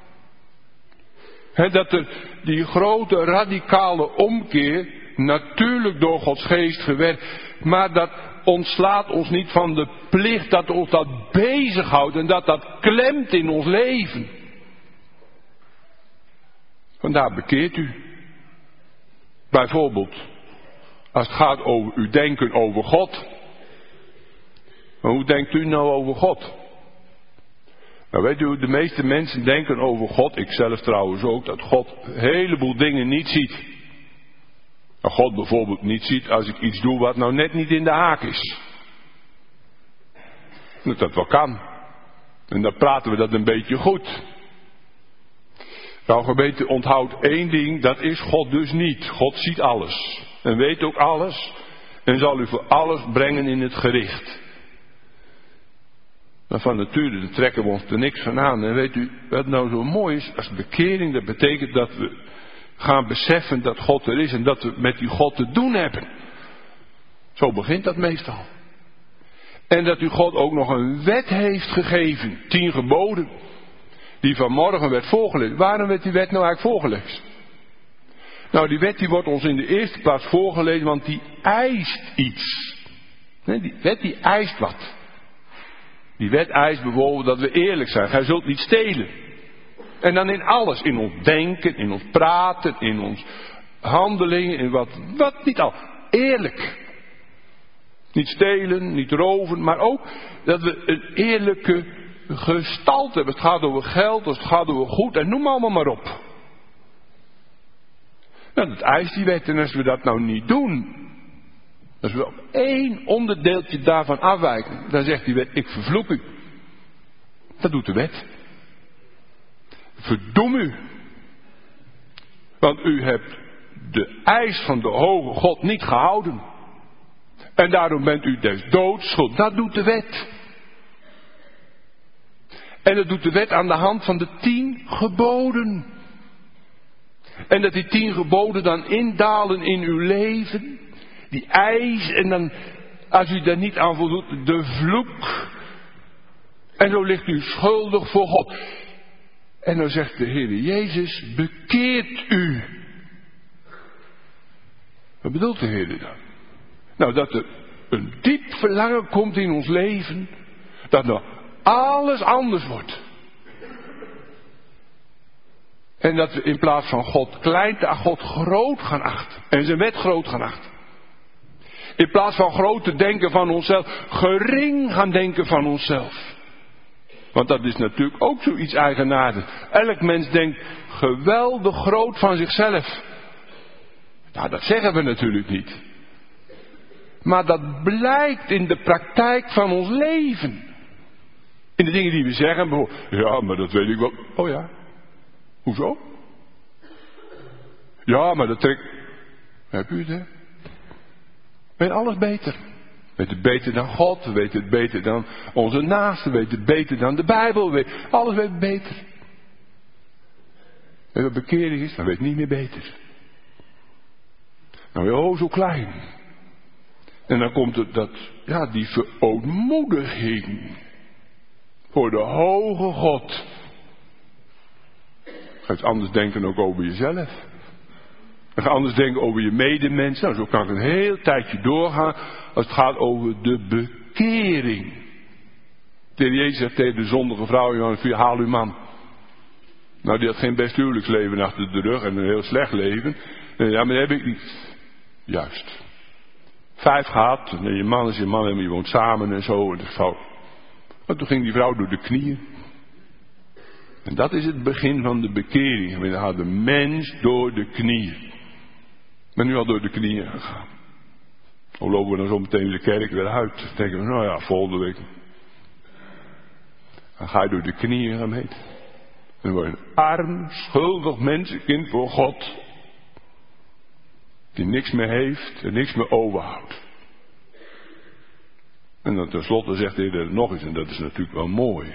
He, dat er die grote radicale omkeer, natuurlijk door Gods geest gewerkt, maar dat ontslaat ons niet van de plicht dat ons dat bezighoudt en dat dat klemt in ons leven. Vandaar bekeert u. Bijvoorbeeld, als het gaat over uw denken over God. Maar hoe denkt u nou over God? Nou weet u, de meeste mensen denken over God, ik zelf trouwens ook, dat God een heleboel dingen niet ziet. Dat God bijvoorbeeld niet ziet als ik iets doe wat nou net niet in de haak is. Dat dat wel kan. En dan praten we dat een beetje goed. Nou gemeente, onthoud één ding, dat is God dus niet. God ziet alles. En weet ook alles. En zal u voor alles brengen in het gericht. Maar van nature dan trekken we ons er niks van aan. En weet u wat nou zo mooi is? Als bekering, dat betekent dat we gaan beseffen dat God er is. En dat we met die God te doen hebben. Zo begint dat meestal. En dat u God ook nog een wet heeft gegeven. Tien geboden. Die vanmorgen werd voorgelezen. Waarom werd die wet nou eigenlijk voorgelezen? Nou, die wet die wordt ons in de eerste plaats voorgelezen, want die eist iets. Nee, die wet die eist wat. Die wet eist bijvoorbeeld dat we eerlijk zijn. Gij zult niet stelen. En dan in alles. In ons denken, in ons praten, in ons handelingen, in wat, wat niet al. Eerlijk. Niet stelen, niet roven, maar ook dat we een eerlijke gestalte hebben. Het gaat over geld, het gaat over goed en noem allemaal maar op. Nou, dat eist die wet. En als we dat nou niet doen, als we op één onderdeeltje daarvan afwijken, dan zegt die wet, ik vervloek u. Dat doet de wet. Verdoem u. Want u hebt de eis van de hoge God niet gehouden. En daarom bent u des doods schuld. Dat doet de wet. En dat doet de wet aan de hand van de tien geboden. En dat die tien geboden dan indalen in uw leven. Die eis. En dan, als u daar niet aan voldoet, de vloek. En zo ligt u schuldig voor God. En dan zegt de Heer Jezus, bekeert u. Wat bedoelt de Heer dan? Nou, dat er een diep verlangen komt in ons leven. Dat nou alles anders wordt. En dat we in plaats van God klein te God groot gaan achten. En zijn wet groot gaan achten. In plaats van groot te denken van onszelf, gering gaan denken van onszelf. Want dat is natuurlijk ook zoiets eigenaardigs. Elk mens denkt geweldig groot van zichzelf. Nou, dat zeggen we natuurlijk niet. Maar dat blijkt in de praktijk van ons leven. In de dingen die we zeggen. Ja, maar dat weet ik wel. Oh ja. Hoezo? Ja, maar dat trekt. Heb u het, hè? Weet alles beter. Weet het beter dan God. Weet het beter dan onze naasten. Weet het beter dan de Bijbel. Weet, alles weet beter. En wat bekering is, dan weet het niet meer beter. Nou ja, oh, zo klein. En dan komt het dat, ja, die verootmoediging. Voor de hoge God. Ga je anders denken ook over jezelf. Dan ga je anders denken over je medemens. Nou, zo kan ik een heel tijdje doorgaan. Als het gaat over de bekering. De Heer Jezus zegt tegen de zondige vrouw: Johannes vier, haal uw man. Nou, die had geen best huwelijksleven achter de rug en een heel slecht leven. Ja, maar dat heb ik niet. Juist. Vijf gehad. En je man is je man en je woont samen en zo. En de vrouw. Maar toen ging die vrouw door de knieën. En dat is het begin van de bekering. Dan gaat de mens door de knieën. Ik ben nu al door de knieën gegaan. Dan lopen we dan zo meteen de kerk weer uit. Dan denken we, nou ja, volgende week. Dan ga je door de knieën, gemeente. En dan word je een arm, schuldig mensenkind voor God. Die niks meer heeft en niks meer overhoudt. En dan tenslotte zegt de Heer er nog eens, en dat is natuurlijk wel mooi.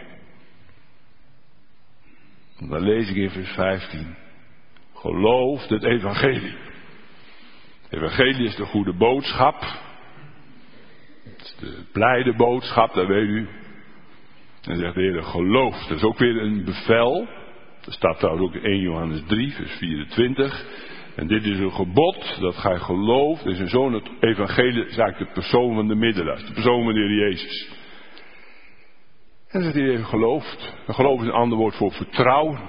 Dan lees ik in vers vijftien. Geloof het evangelie. Het evangelie is de goede boodschap. Het is de blijde boodschap, dat weet u. En zegt de Heer, geloof. Dat is ook weer een bevel. Dat staat trouwens ook in eerste Johannes drie, vers vierentwintig. En dit is een gebod, dat gij gelooft. Dus in zo'n het evangelie is eigenlijk de persoon van de middelaar. De persoon van de Heer Jezus. En dan zegt hij even gelooft. En geloof is een ander woord voor vertrouwen.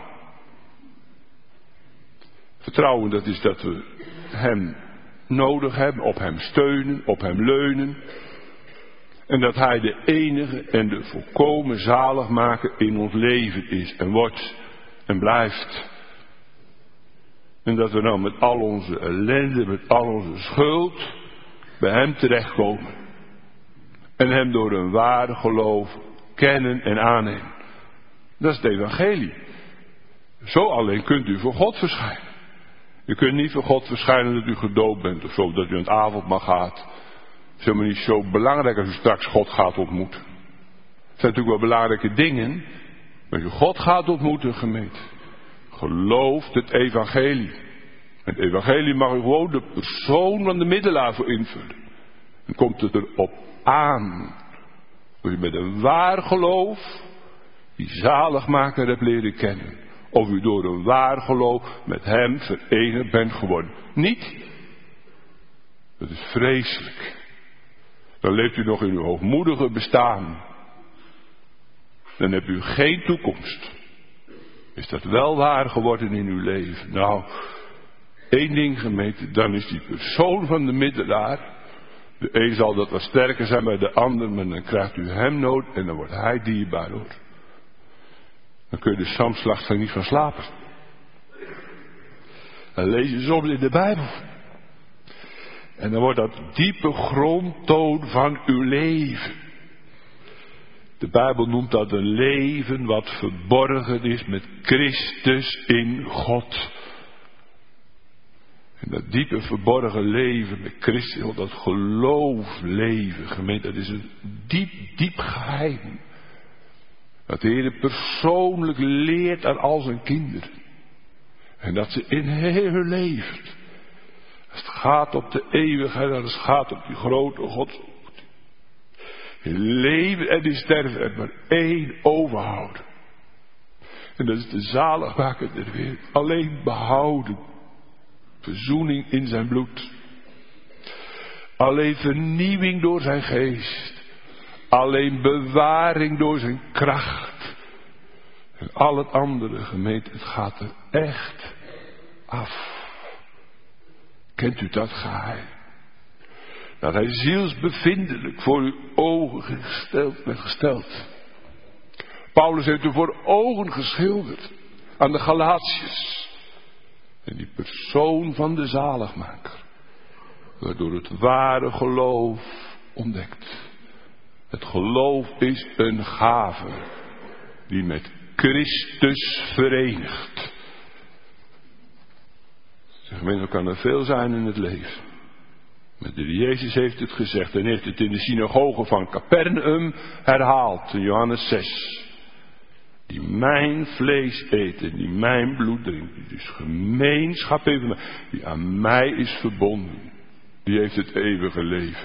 Vertrouwen, dat is dat we hem nodig hebben, op hem steunen, op hem leunen. En dat hij de enige en de volkomen zaligmaker in ons leven is. En wordt en blijft. En dat we nou met al onze ellende, met al onze schuld, bij hem terechtkomen. En hem door een ware geloof kennen en aannemen. Dat is het evangelie. Zo alleen kunt u voor God verschijnen. U kunt niet voor God verschijnen dat u gedoopt bent of zo, dat u aan het avondmaal gaat. Het is helemaal niet zo belangrijk als u straks God gaat ontmoeten. Het zijn natuurlijk wel belangrijke dingen, maar als u God gaat ontmoeten, gemeente, gelooft het evangelie. Het evangelie mag u gewoon de persoon van de middelaar voor invullen. Dan komt het erop aan. Dat u met een waar geloof die zaligmaker hebt leren kennen. Of u door een waar geloof met hem verenigd bent geworden. Niet. Dat is vreselijk. Dan leeft u nog in uw hoogmoedige bestaan. Dan hebt u geen toekomst. Is dat wel waar geworden in uw leven? Nou, één ding gemeente, dan is die persoon van de middelaar. De een zal dat wat sterker zijn bij de ander, maar dan krijgt u hem nood en dan wordt hij dierbaar hoor. Dan kun je de Samslacht er niet van slapen. Dan lees je soms in de Bijbel. En dan wordt dat diepe grondtoon van uw leven. De Bijbel noemt dat een leven wat verborgen is met Christus in God. En dat diepe verborgen leven met Christus, dat geloofleven, gemeente, dat is een diep, diep geheim. Dat de Heer persoonlijk leert aan al zijn kinderen. En dat ze in heel hun leven, als het gaat op de eeuwigheid, als het gaat op die grote God, in leven en in sterven er maar één overhouden. En dat is de zaligmaker der wereld. Alleen behouden. Verzoening in zijn bloed. Alleen vernieuwing door zijn geest. Alleen bewaring door zijn kracht. En al het andere, gemeente, het gaat er echt af. Kent u dat geheim? Dat hij zielsbevindelijk voor uw ogen gesteld werd gesteld. Paulus heeft u voor ogen geschilderd aan de Galatiërs. En die persoon van de zaligmaker, waardoor het ware geloof ontdekt. Het geloof is een gave die met Christus verenigt. Zeg, men, er kan er veel zijn in het leven. Maar de Jezus heeft het gezegd en heeft het in de synagoge van Capernaum herhaald in Johannes zes. Die mijn vlees eten, die mijn bloed drinkt, die dus gemeenschap heeft met mij, die aan mij is verbonden, die heeft het eeuwige leven.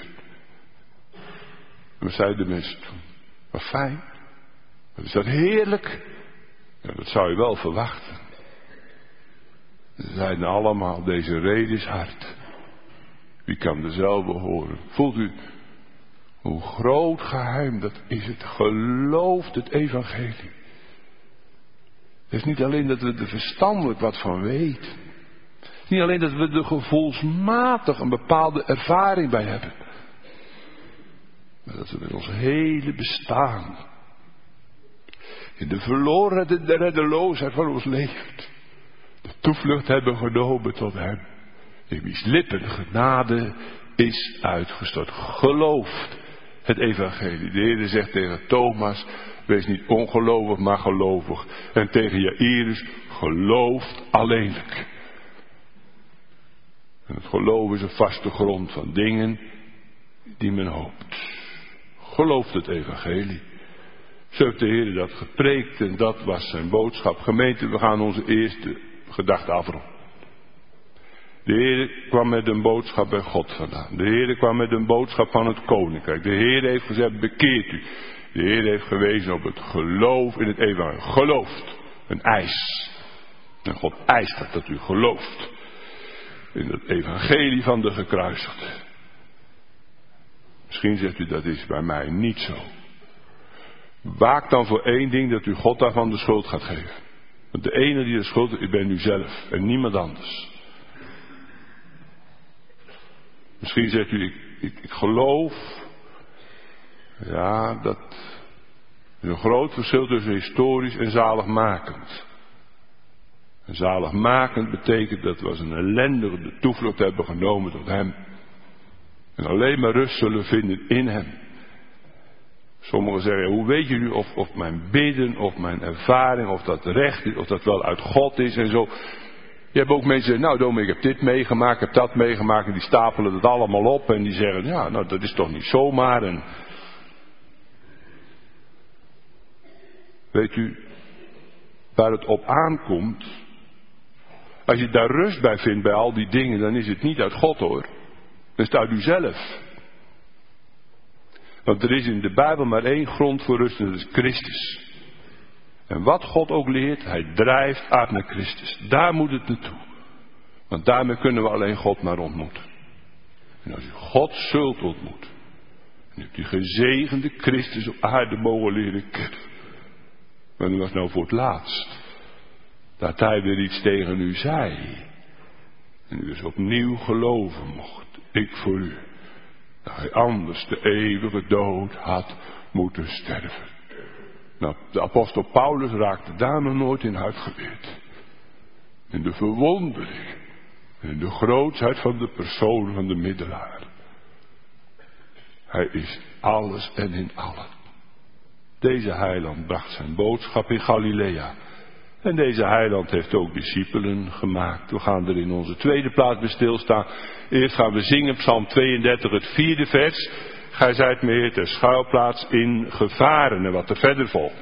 En wat zeiden de mensen toen? Wat fijn. Wat is dat heerlijk. Ja, dat zou je wel verwachten. Ze zeiden allemaal, deze rede is hard. Wie kan dezelfde horen? Voelt u hoe groot geheim dat is het? Gelooft het evangelie. Het is niet alleen dat we er verstandelijk wat van weten. Niet alleen dat we er gevoelsmatig een bepaalde ervaring bij hebben. Maar dat we met ons hele bestaan in de verloren de reddeloosheid van ons leven de toevlucht hebben genomen tot hem. In wiens lippen genade is uitgestort. Gelooft het evangelie. De Heer zegt tegen Thomas, wees niet ongelovig, maar gelovig. En tegen Jairus, gelooft alleenlijk. En het geloof is een vaste grond van dingen die men hoopt. Gelooft het evangelie. Zo heeft de Heer dat gepreekt en dat was zijn boodschap. Gemeente, we gaan onze eerste gedachte afronden. De Heer kwam met een boodschap bij God vandaan. De Heer kwam met een boodschap van het koninkrijk. De Heer heeft gezegd, bekeert u. De Heer heeft gewezen op het geloof in het evangelie. Gelooft. Een eis. En God eist dat, dat u gelooft. In het evangelie van de gekruisigde. Misschien zegt u, dat is bij mij niet zo. Waak dan voor één ding, dat u God daarvan de schuld gaat geven. Want de ene die de schuld heeft, ben u zelf en niemand anders. Misschien zegt u, ik, ik, ik geloof. Ja, dat is een groot verschil tussen historisch en zaligmakend. En zaligmakend betekent dat we als een ellendige de toevlucht hebben genomen tot hem. En alleen maar rust zullen vinden in hem. Sommigen zeggen, hoe weet je nu of, of mijn bidden, of mijn ervaring, of dat recht is, of dat wel uit God is en zo. Je hebt ook mensen die zeggen, nou Dome, ik heb dit meegemaakt, ik heb dat meegemaakt. En die stapelen het allemaal op en die zeggen, ja, nou dat is toch niet zomaar. En weet u, waar het op aankomt, als je daar rust bij vindt bij al die dingen, dan is het niet uit God hoor. Dan is het uit uzelf. Want er is in de Bijbel maar één grond voor rust en dat is Christus. En wat God ook leert, hij drijft uit naar Christus. Daar moet het naartoe. Want daarmee kunnen we alleen God maar ontmoeten. En als u God zult ontmoeten, en u hebt die gezegende Christus op aarde mogen leren kennen. Maar nu was nou voor het laatst. Dat hij weer iets tegen u zei. En u dus opnieuw geloven mocht. Ik voor u. Dat hij anders de eeuwige dood had moeten sterven. Nou, de apostel Paulus raakte daar nog nooit in uitgeleerd. In de verwondering. In de grootsheid van de persoon van de middelaar. Hij is alles en in allen. Deze heiland bracht zijn boodschap in Galilea. En deze heiland heeft ook discipelen gemaakt. We gaan er in onze tweede plaats bij stilstaan. Eerst gaan we zingen Psalm tweeëndertig, het vierde vers. Gij zijt me Heer ter schuilplaats in gevaren. En wat er verder volgt.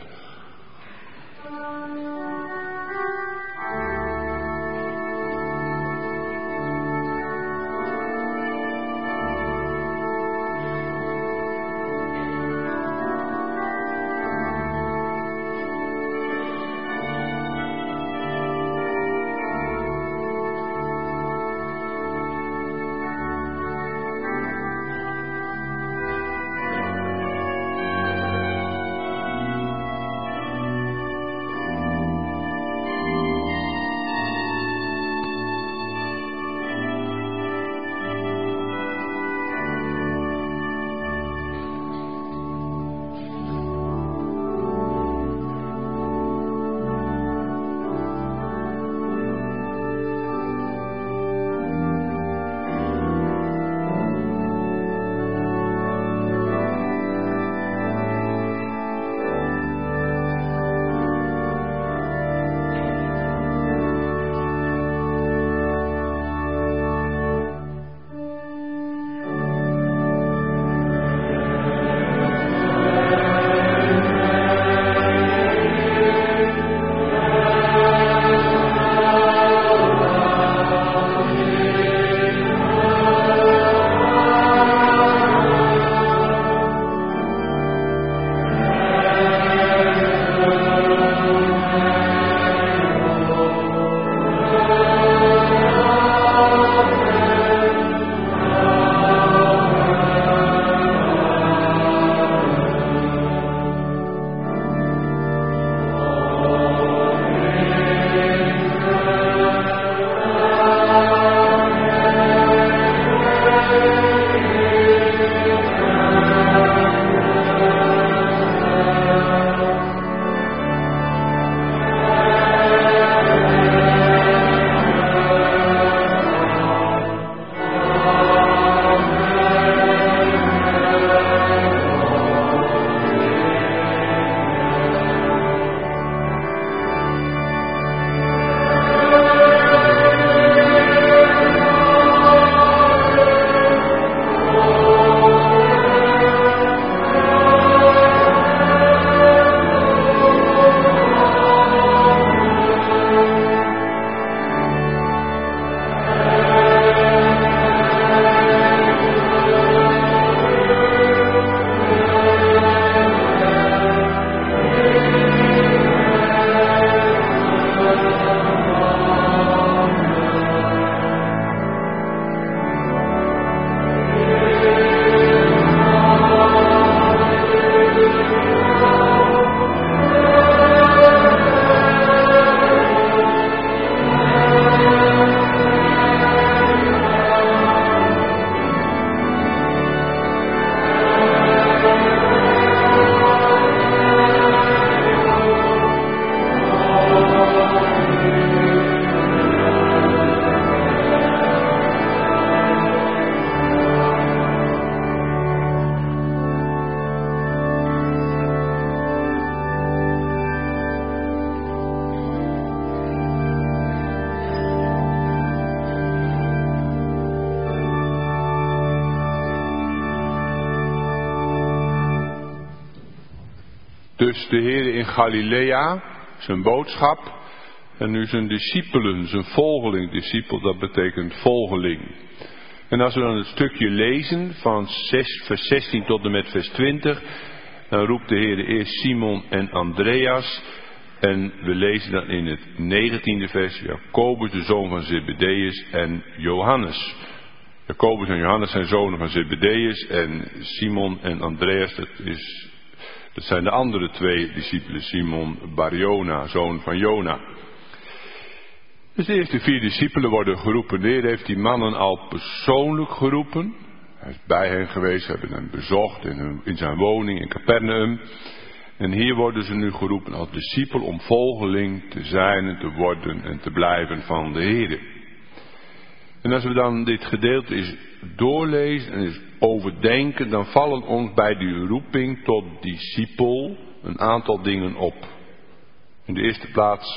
Dus de Heer in Galilea, zijn boodschap. En nu zijn discipelen, zijn volgeling. Discipel, dat betekent volgeling. En als we dan het stukje lezen van vers zestien tot en met vers twintig. Dan roept de Heer eerst Simon en Andreas. En we lezen dan in het negentiende vers Jacobus, de zoon van Zebedeus, en Johannes. Jacobus en Johannes zijn zonen van Zebedeus. En Simon en Andreas, dat, is, dat zijn de andere twee discipelen. Simon Barjona, zoon van Jona. Dus de eerste vier discipelen worden geroepen. De Heer heeft die mannen al persoonlijk geroepen. Hij is bij hen geweest, hebben hem bezocht in, hun, in zijn woning in Capernaum. En hier worden ze nu geroepen als discipel om volgeling te zijn en te worden en te blijven van de Heer. En als we dan dit gedeelte eens doorlezen en eens overdenken, dan vallen ons bij die roeping tot discipel een aantal dingen op. In de eerste plaats,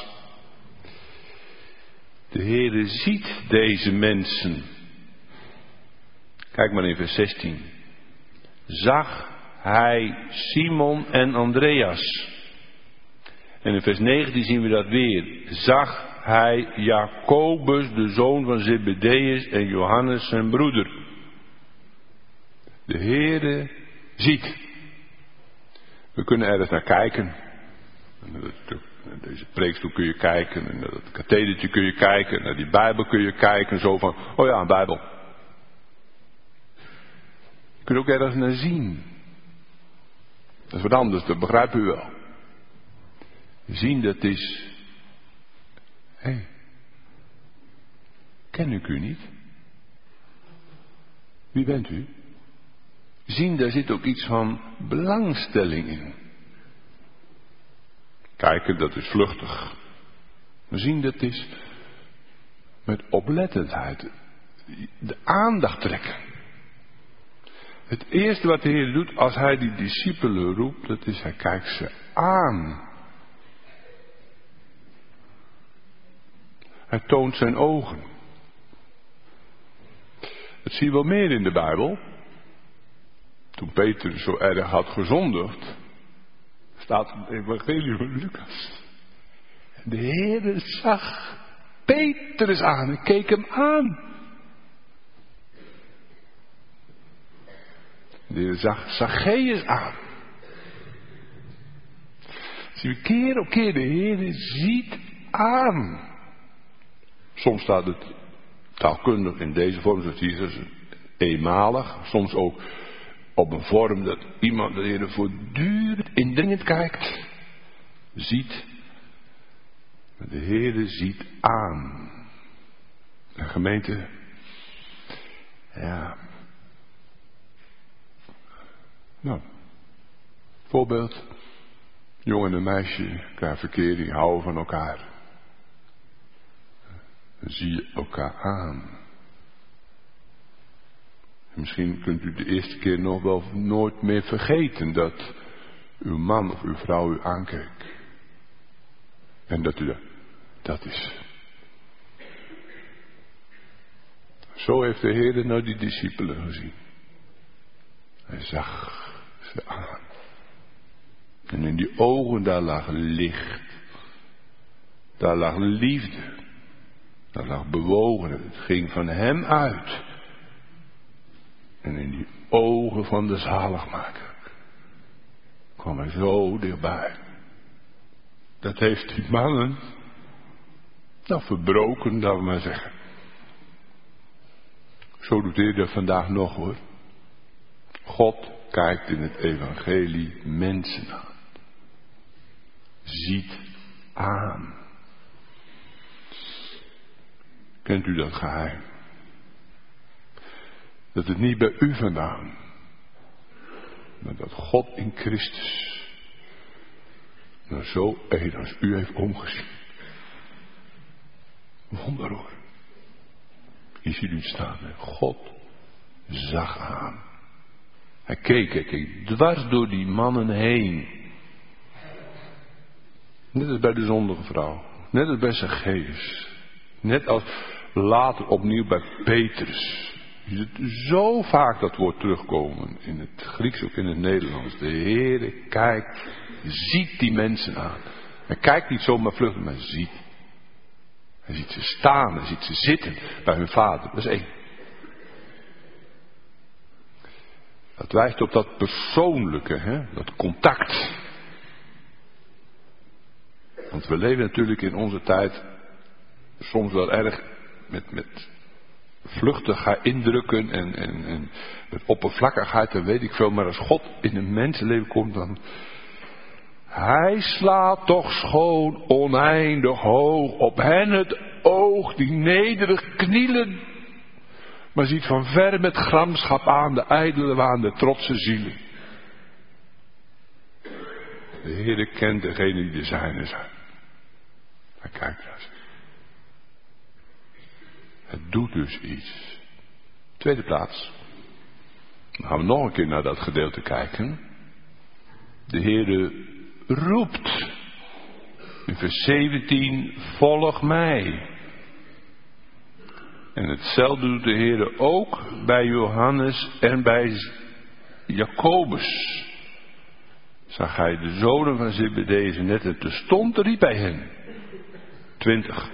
de Heere ziet deze mensen. Kijk maar in vers zestien. Zag hij Simon en Andreas. En in vers negentien zien we dat weer. Zag hij Jacobus, de zoon van Zebedeus, en Johannes zijn broeder. De Heere ziet. We kunnen ergens naar kijken. Naar deze preekstoel kun je kijken. En naar dat kathedertje kun je kijken. Naar die Bijbel kun je kijken. Zo van, oh ja, een Bijbel. Je kunt ook ergens naar zien. Dat is wat anders, dat begrijpt u wel. Zien, dat is... Hé, hey, ken ik u niet? Wie bent u? Zien, daar zit ook iets van belangstelling in. Kijken, dat is vluchtig. Maar zien, dat is met oplettendheid. De aandacht trekken. Het eerste wat de Heer doet als hij die discipelen roept, dat is hij kijkt ze aan. Hij toont zijn ogen. Dat zie je wel meer in de Bijbel. Toen Peter zo erg had gezondigd, staat in het evangelie van Lucas. De Heer zag Petrus aan en keek hem aan. De Heer zag Zacchaeus aan. Zie je keer op keer, de Heer ziet aan. Soms staat het taalkundig in deze vorm, zoals Jesus, eenmalig. Soms ook op een vorm dat iemand de Heer voortdurend indringend kijkt. Ziet. De Heer ziet aan. De gemeente. Ja. Nou. Voorbeeld. Jongen en meisje, elkaar verkering, houden van elkaar. Dan zie je elkaar aan. En misschien kunt u de eerste keer nog wel nooit meer vergeten dat uw man of uw vrouw u aankeek. En dat u dat, dat is. Zo heeft de Heer nou die discipelen gezien. Hij zag ze aan. En in die ogen daar lag licht. Daar lag liefde. Daar lag bewogenheid. Het ging van hem uit. En in die ogen van de zaligmaker kwam hij zo dichtbij. Dat heeft die mannen nou verbroken, dat we maar zeggen. Zo doet hij dat vandaag nog hoor. God kijkt in het evangelie mensen aan. Ziet aan. Kent u dat geheim? Dat het niet bij u vandaan, maar dat God in Christus nou zo één als u heeft omgezien. Wonder hoor. Hier ziet u staan. God zag aan. Hij keek, hij keek dwars door die mannen heen. Net als bij de zondige vrouw. Net als bij Zacchaeus. Net als later opnieuw bij Petrus. Je ziet zo vaak dat woord terugkomen. In het Grieks, ook in het Nederlands. De Heere kijkt, ziet die mensen aan. Hij kijkt niet zomaar vluchten, maar ziet. Hij ziet ze staan, hij ziet ze zitten bij hun vader. Dat is één. Dat wijst op dat persoonlijke, hè? Dat contact. Want we leven natuurlijk in onze tijd soms wel erg met, met vluchtige indrukken en, en, en met oppervlakkigheid en weet ik veel. Maar als God in een mensenleven komt, dan Hij slaat toch schoon oneindig hoog op hen het oog die nederig knielen, maar ziet van ver met gramschap aan de ijdele waan, de trotse zielen. De Heere kent degene die de zijne zijn. Hij kijkt naar ze. Het doet dus iets. Tweede plaats. Dan gaan we nog een keer naar dat gedeelte kijken. De Heere roept. In vers zeventien, volg mij. En hetzelfde doet de Heere ook bij Johannes en bij Jacobus. Zag hij de zonen van Zebedeus net en terstond riep hij hen. Twintig.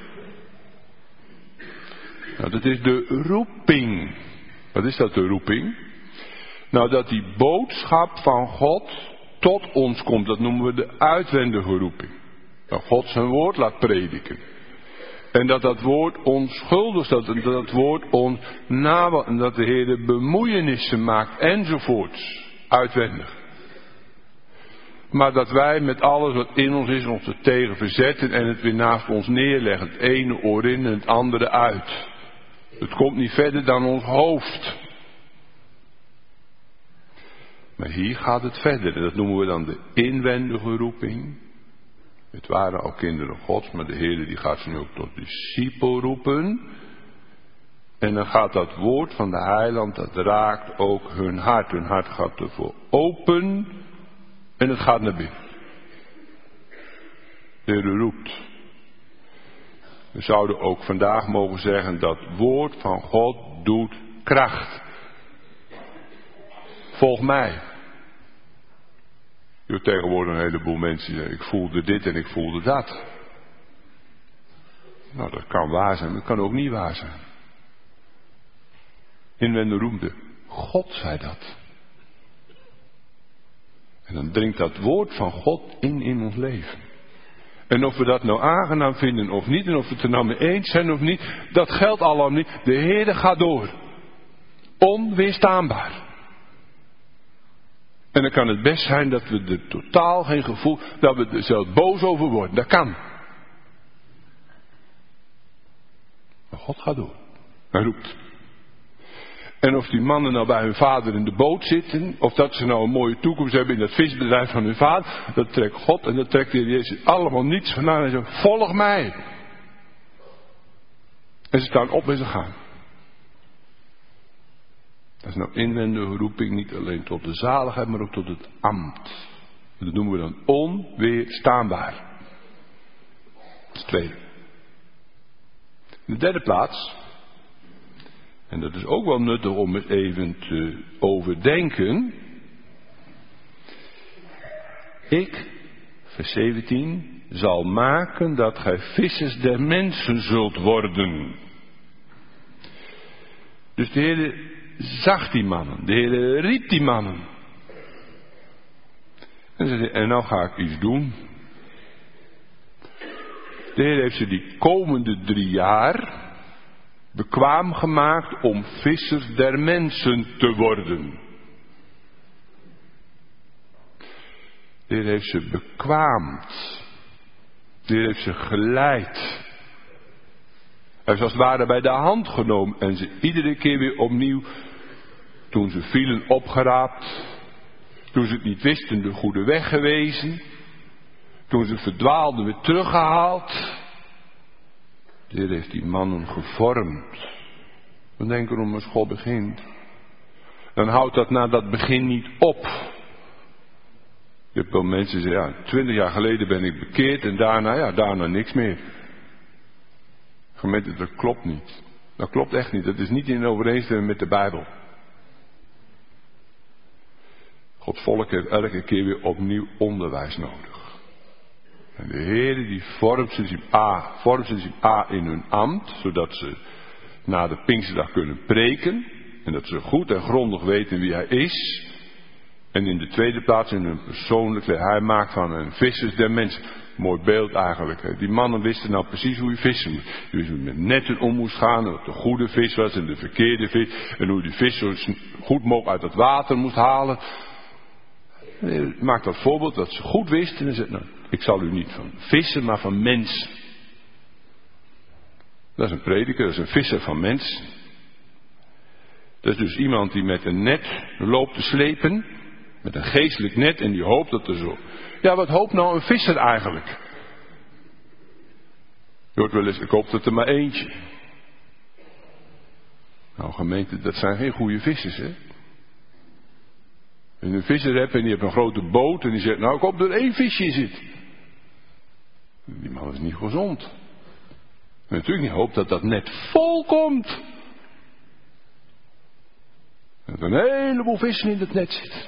Nou, dat is de roeping. Wat is dat, de roeping? Nou, dat die boodschap van God tot ons komt, dat noemen we de uitwendige roeping. Dat God zijn woord laat prediken. En dat dat woord onschuldig staat, en dat dat woord ons nabel, en dat de Heer de bemoeienissen maakt, enzovoorts. Uitwendig. Maar dat wij met alles wat in ons is, ons er tegen verzetten en het weer naast ons neerleggen. Het ene oor in en het andere uit. Het komt niet verder dan ons hoofd. Maar hier gaat het verder. En dat noemen we dan de inwendige roeping. Het waren al kinderen Gods, maar de Heer die gaat ze nu ook tot discipel roepen. En dan gaat dat woord van de heiland, dat raakt ook hun hart. Hun hart gaat ervoor open en het gaat naar binnen. De Heer roept. We zouden ook vandaag mogen zeggen, dat woord van God doet kracht. Volg mij. Je hebt tegenwoordig een heleboel mensen die zeggen, ik voelde dit en ik voelde dat. Nou, dat kan waar zijn, maar dat kan ook niet waar zijn. Inwendig roemde, God zei dat. En dan dringt dat woord van God in in ons leven. En of we dat nou aangenaam vinden of niet, en of we het er nou mee eens zijn of niet, dat geldt allemaal niet. De Heere gaat door. Onweerstaanbaar. En dan kan het best zijn dat we er totaal geen gevoel, dat we er zelfs boos over worden. Dat kan. Maar God gaat door. Hij roept. En of die mannen nou bij hun vader in de boot zitten, of dat ze nou een mooie toekomst hebben in dat visbedrijf van hun vader, dat trekt God en dat trekt de Heer Jezus allemaal niets vandaan. En ze zeggen, volg mij. En ze staan op en ze gaan. Dat is nou inwendige roeping, niet alleen tot de zaligheid, maar ook tot het ambt. En dat noemen we dan onweerstaanbaar. Dat is het tweede. In de derde plaats, en dat is ook wel nuttig om het even te overdenken. Ik, vers zeventien, zal maken dat gij vissers der mensen zult worden. Dus de Heer zag die mannen. De Heer riep die mannen. En zei, en nou ga ik iets doen. De Heer heeft ze die komende drie jaar bekwaam gemaakt om vissers der mensen te worden. De Heer heeft ze bekwaamd. De Heer heeft ze geleid. Hij heeft als het ware bij de hand genomen en ze iedere keer weer opnieuw, toen ze vielen, opgeraapt. Toen ze het niet wisten, de goede weg gewezen. Toen ze verdwaalden, weer teruggehaald. De Heer heeft die mannen gevormd. We denken om een school begint. Dan houdt dat na dat begin niet op. Je hebt wel mensen die zeggen, ja, twintig jaar geleden ben ik bekeerd en daarna, ja, daarna niks meer. Gemeente, dat klopt niet. Dat klopt echt niet. Dat is niet in overeenstemming met de Bijbel. Gods volk heeft elke keer weer opnieuw onderwijs nodig. En de Heer die vormt ze in A, vormt ze in A in hun ambt, zodat ze na de Pinksterdag kunnen preken. En dat ze goed en grondig weten wie hij is. En in de tweede plaats in hun persoonlijk leven. Hij maakt van een vissers der mensen. Mooi beeld eigenlijk. Die mannen wisten nou precies hoe je vissen moet. Die wisten hoe je met netten om moest gaan. En wat de goede vis was en de verkeerde vis. En hoe je die vis zo goed mogelijk uit het water moest halen. Hij maakt dat voorbeeld dat ze goed wisten. En zegt, nou, ik zal u niet van vissen, maar van mensen. Dat is een prediker, dat is een visser van mensen. Dat is dus iemand die met een net loopt te slepen. Met een geestelijk net en die hoopt dat er zo... Ja, wat hoopt nou een visser eigenlijk? Je hoort wel eens, ik hoop dat er maar eentje. Nou gemeente, dat zijn geen goede vissers, hè. En een visser hebt en die heeft een grote boot en die zegt, nou ik hoop dat er één visje in zit. Die man is niet gezond. En natuurlijk niet hoopt dat dat net vol komt. Dat er een heleboel vissen in het net zit.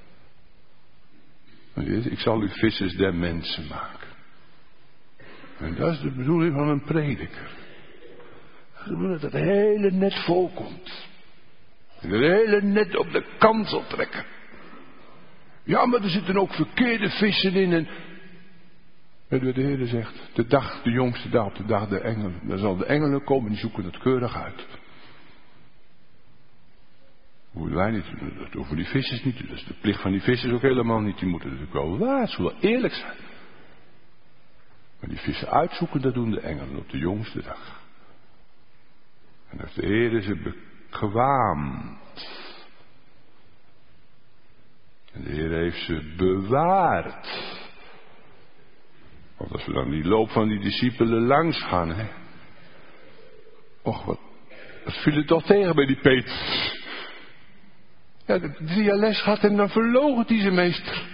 Ik zal u vissers der mensen maken. En dat is de bedoeling van een prediker. Dat het hele net vol komt. En het hele net op de kant zal trekken. Ja, maar er zitten ook verkeerde vissen in. En weet u wat de Heer zegt? De dag, de jongste dag, op de dag der engelen. Dan zal de engelen komen en die zoeken het keurig uit. Hoeven wij niet, dat hoeven die vissers niet. Dat is de plicht van die vissers ook helemaal niet. Die moeten natuurlijk wel waar, wel eerlijk zijn. Maar die vissen uitzoeken, dat doen de engelen op de jongste dag. En als de Heer ze bekwaamd. En de Heer heeft ze bewaard. Want als we dan die loop van die discipelen langs gaan, hè. Och, wat, wat viel het toch tegen bij die Petrus. Ja, de drie les had en dan verloochent hij zijn meester.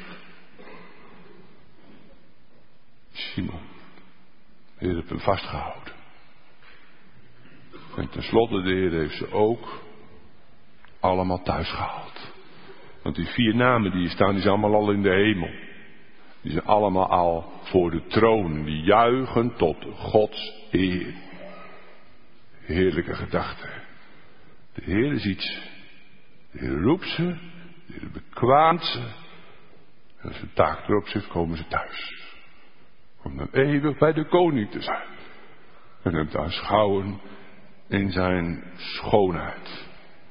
Simon. De Heer heeft hem vastgehouden. En tenslotte, de Heer heeft ze ook allemaal thuis gehaald. Want die vier namen die hier staan, die zijn allemaal al in de hemel. Die zijn allemaal al voor de troon. Die juichen tot Gods eer. Heerlijke gedachte. De Heer ziet ze. De Heer roept ze. De Heer bekwaamt ze. En als de taak erop zit, komen ze thuis. Om dan eeuwig bij de koning te zijn. En hem te aanschouwen in zijn schoonheid.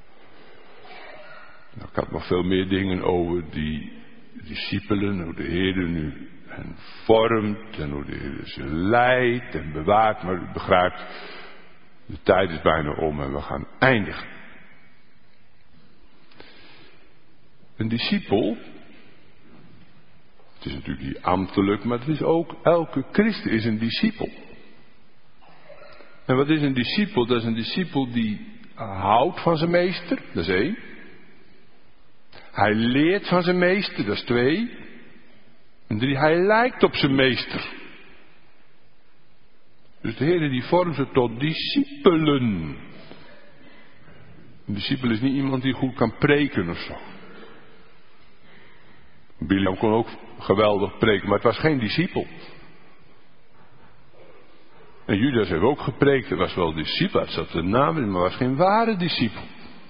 Nou, ik had nog veel meer dingen over die discipelen, hoe de Heer nu hen vormt en hoe de Heer ze leidt en bewaart. Maar u begrijpt, de tijd is bijna om en we gaan eindigen. Een discipel, het is natuurlijk niet ambtelijk, maar het is ook, elke christen is een discipel. En wat is een discipel? Dat is een discipel die houdt van zijn meester, dat is één. Hij leert van zijn meester, dat is twee. En drie, hij lijkt op zijn meester. Dus de Heer die vormt ze tot discipelen. Een discipel is niet iemand die goed kan preken of zo. Biliam kon ook geweldig preken, maar het was geen discipel. En Judas heeft ook gepreekt, hij was wel discipel, het zat de naam in, maar was geen ware discipel.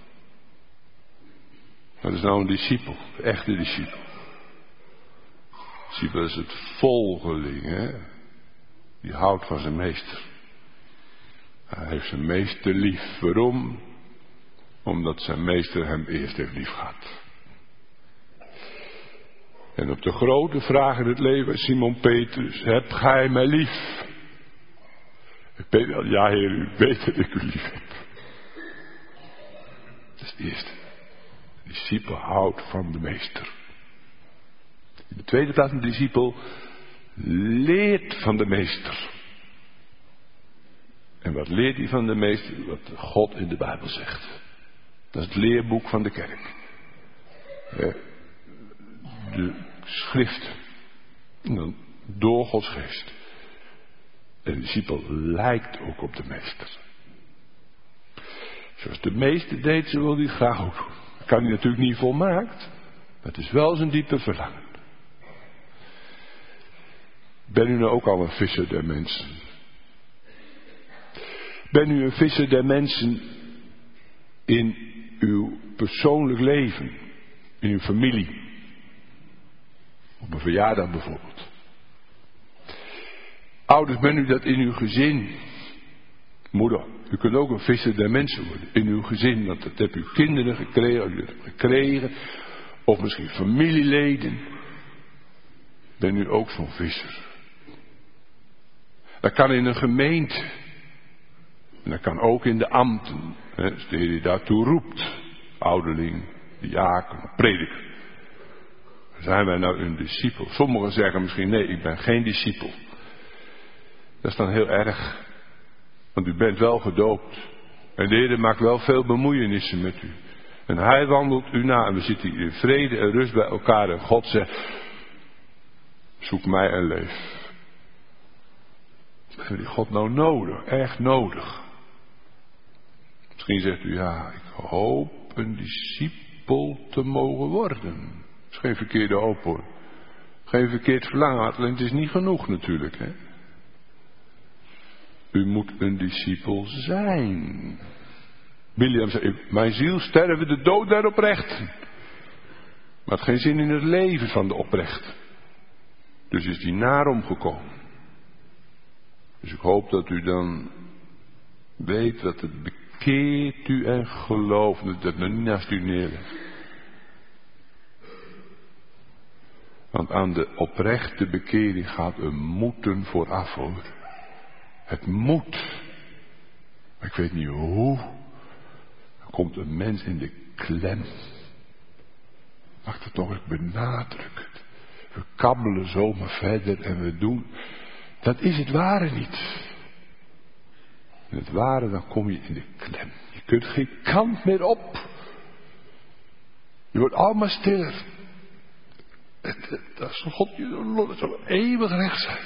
Wat is nou een discipel? Een echte discipel. Discipel is het volgeling, hè? Die houdt van zijn meester. Hij heeft zijn meester lief. Waarom? Omdat zijn meester hem eerst heeft lief gehad. En op de grote vraag in het leven, Simon Petrus, heb gij mij lief? Peter, ja Heer, u weet dat ik u lief heb. Dat is het eerste. De discipel houdt van de meester. In de tweede plaats, een discipel leert van de meester. En wat leert hij van de meester? Wat God in de Bijbel zegt. Dat is het leerboek van de kerk. De schrift. En dan door Gods geest. En de discipel lijkt ook op de meester. Zoals de meeste deed, zo wil hij het graag ook doen. Dat kan hij natuurlijk niet volmaakt. Maar het is wel zijn diepe verlangen. Ben u nou ook al een visser der mensen? Ben u een visser der mensen in uw persoonlijk leven? In uw familie? Op een verjaardag bijvoorbeeld. Ouders, ben u dat in uw gezin? Moeder, u kunt ook een visser der mensen worden. In uw gezin, want dat hebben uw kinderen gekregen, u hebt gekregen. Of misschien familieleden. Ben u ook zo'n visser? Dat kan in een gemeente. En dat kan ook in de ambten. Hè, als de Heer die daartoe roept. Ouderling, diaken, prediker. Zijn wij nou een discipel? Sommigen zeggen misschien, nee, ik ben geen discipel. Dat is dan heel erg. Want u bent wel gedoopt. En de Heer maakt wel veel bemoeienissen met u. En Hij wandelt u na. En we zitten hier in vrede en rust bij elkaar. En God zegt, zoek mij en leef. Hebben die God nou nodig? Echt nodig. Misschien zegt u, ja, ik hoop een discipel te mogen worden. Dat is geen verkeerde hoop hoor. Geen verkeerd verlangen. Alleen het is niet genoeg natuurlijk. Hè? U moet een discipel zijn. William zei, mijn ziel sterven de dood der oprechten. Maar het geen zin in het leven van de oprechten. Dus is die naar omgekomen. Dus ik hoop dat u dan weet dat het bekeert u en gelooft. Dat het niet naast u neerlegt. Want aan de oprechte bekering gaat een moeten vooraf hoor. Het moet. Maar ik weet niet hoe. Er komt een mens in de klem. Mag ik het toch eens benadrukken. We kabbelen zomaar verder en we doen. Dat is het ware niet. In het ware dan kom je in de klem. Je kunt geen kant meer op. Je wordt allemaal stiller. Dat is God, het zal eeuwig recht zijn.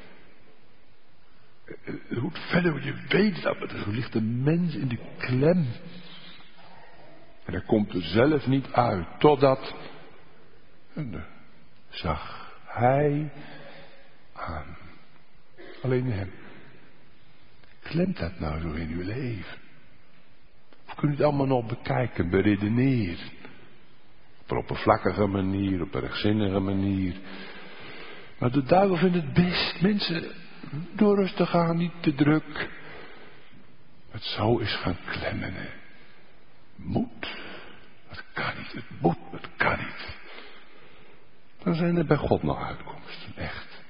Hoe verder je weet dat, maar er ligt een mens in de klem. En hij komt er zelf niet uit, totdat, en zag hij aan. Alleen hem. Klemt dat nou zo in uw leven? Of kunt u het allemaal nog bekijken, beredeneren? Op een oppervlakkige manier, op een rechtzinnige manier. Maar de duivel vindt het best. Mensen, door rustig aan, niet te druk. Het zo is gaan klemmen. Hè. Moet. Het kan niet. Het moet. Het kan niet. Dan zijn er bij God nog uitkomsten. Echt.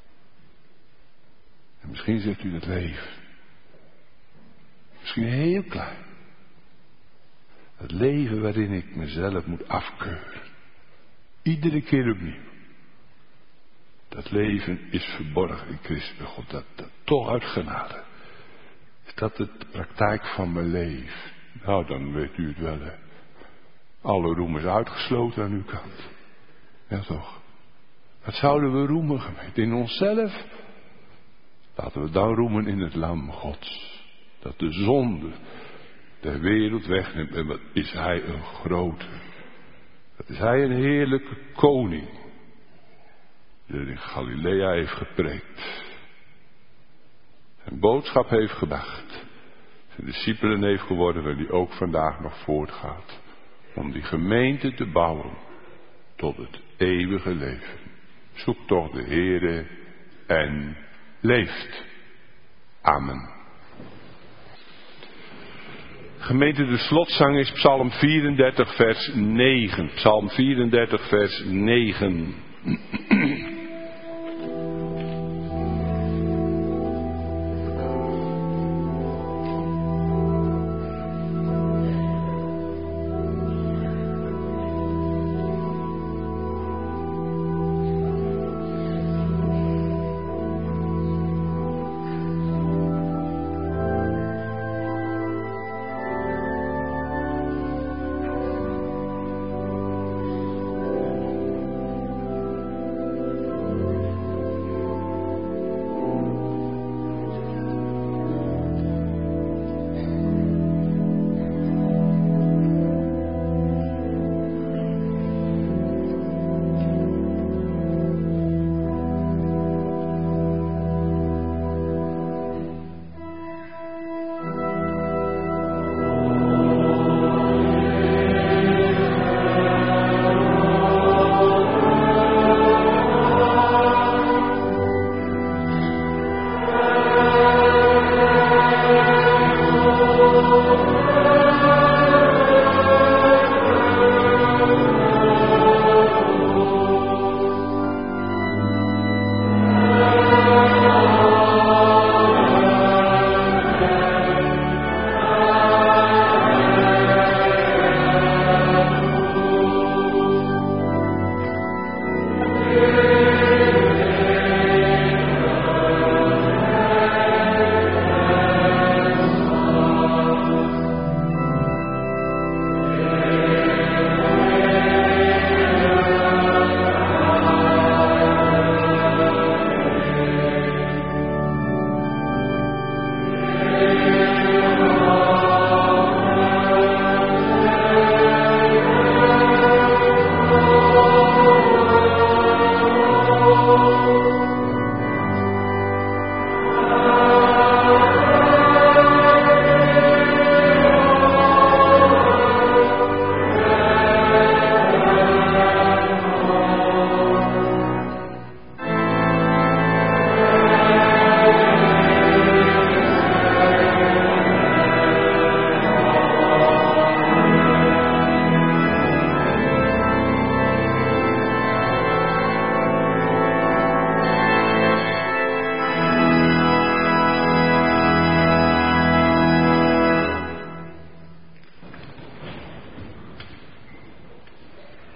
En misschien zegt u het leven. Misschien heel klein. Het leven waarin ik mezelf moet afkeuren. Iedere keer opnieuw. Dat leven is verborgen in Christus bij God. Dat, dat toch uit genade. Is dat de praktijk van mijn leven? Nou, dan weet u het wel. Hè. Alle roem is uitgesloten aan uw kant. Ja toch. Wat zouden we roemen gemeente? In onszelf? Laten we dan roemen in het lam Gods. Dat de zonde de wereld wegneemt. En wat is hij een grote. Dat is hij een heerlijke koning. Die in Galilea heeft gepreekt. Zijn boodschap heeft gebracht. Zijn discipelen heeft geworden waar die ook vandaag nog voortgaat. Om die gemeente te bouwen tot het eeuwige leven. Zoek toch de Heere en leeft. Amen. Gemeente, de slotzang is Psalm vierendertig vers negen. Psalm vierendertig vers negen.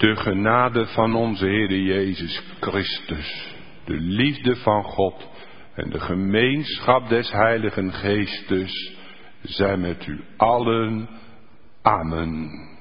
De genade van onze Heer Jezus Christus, de liefde van God en de gemeenschap des Heiligen Geestes zijn met u allen. Amen.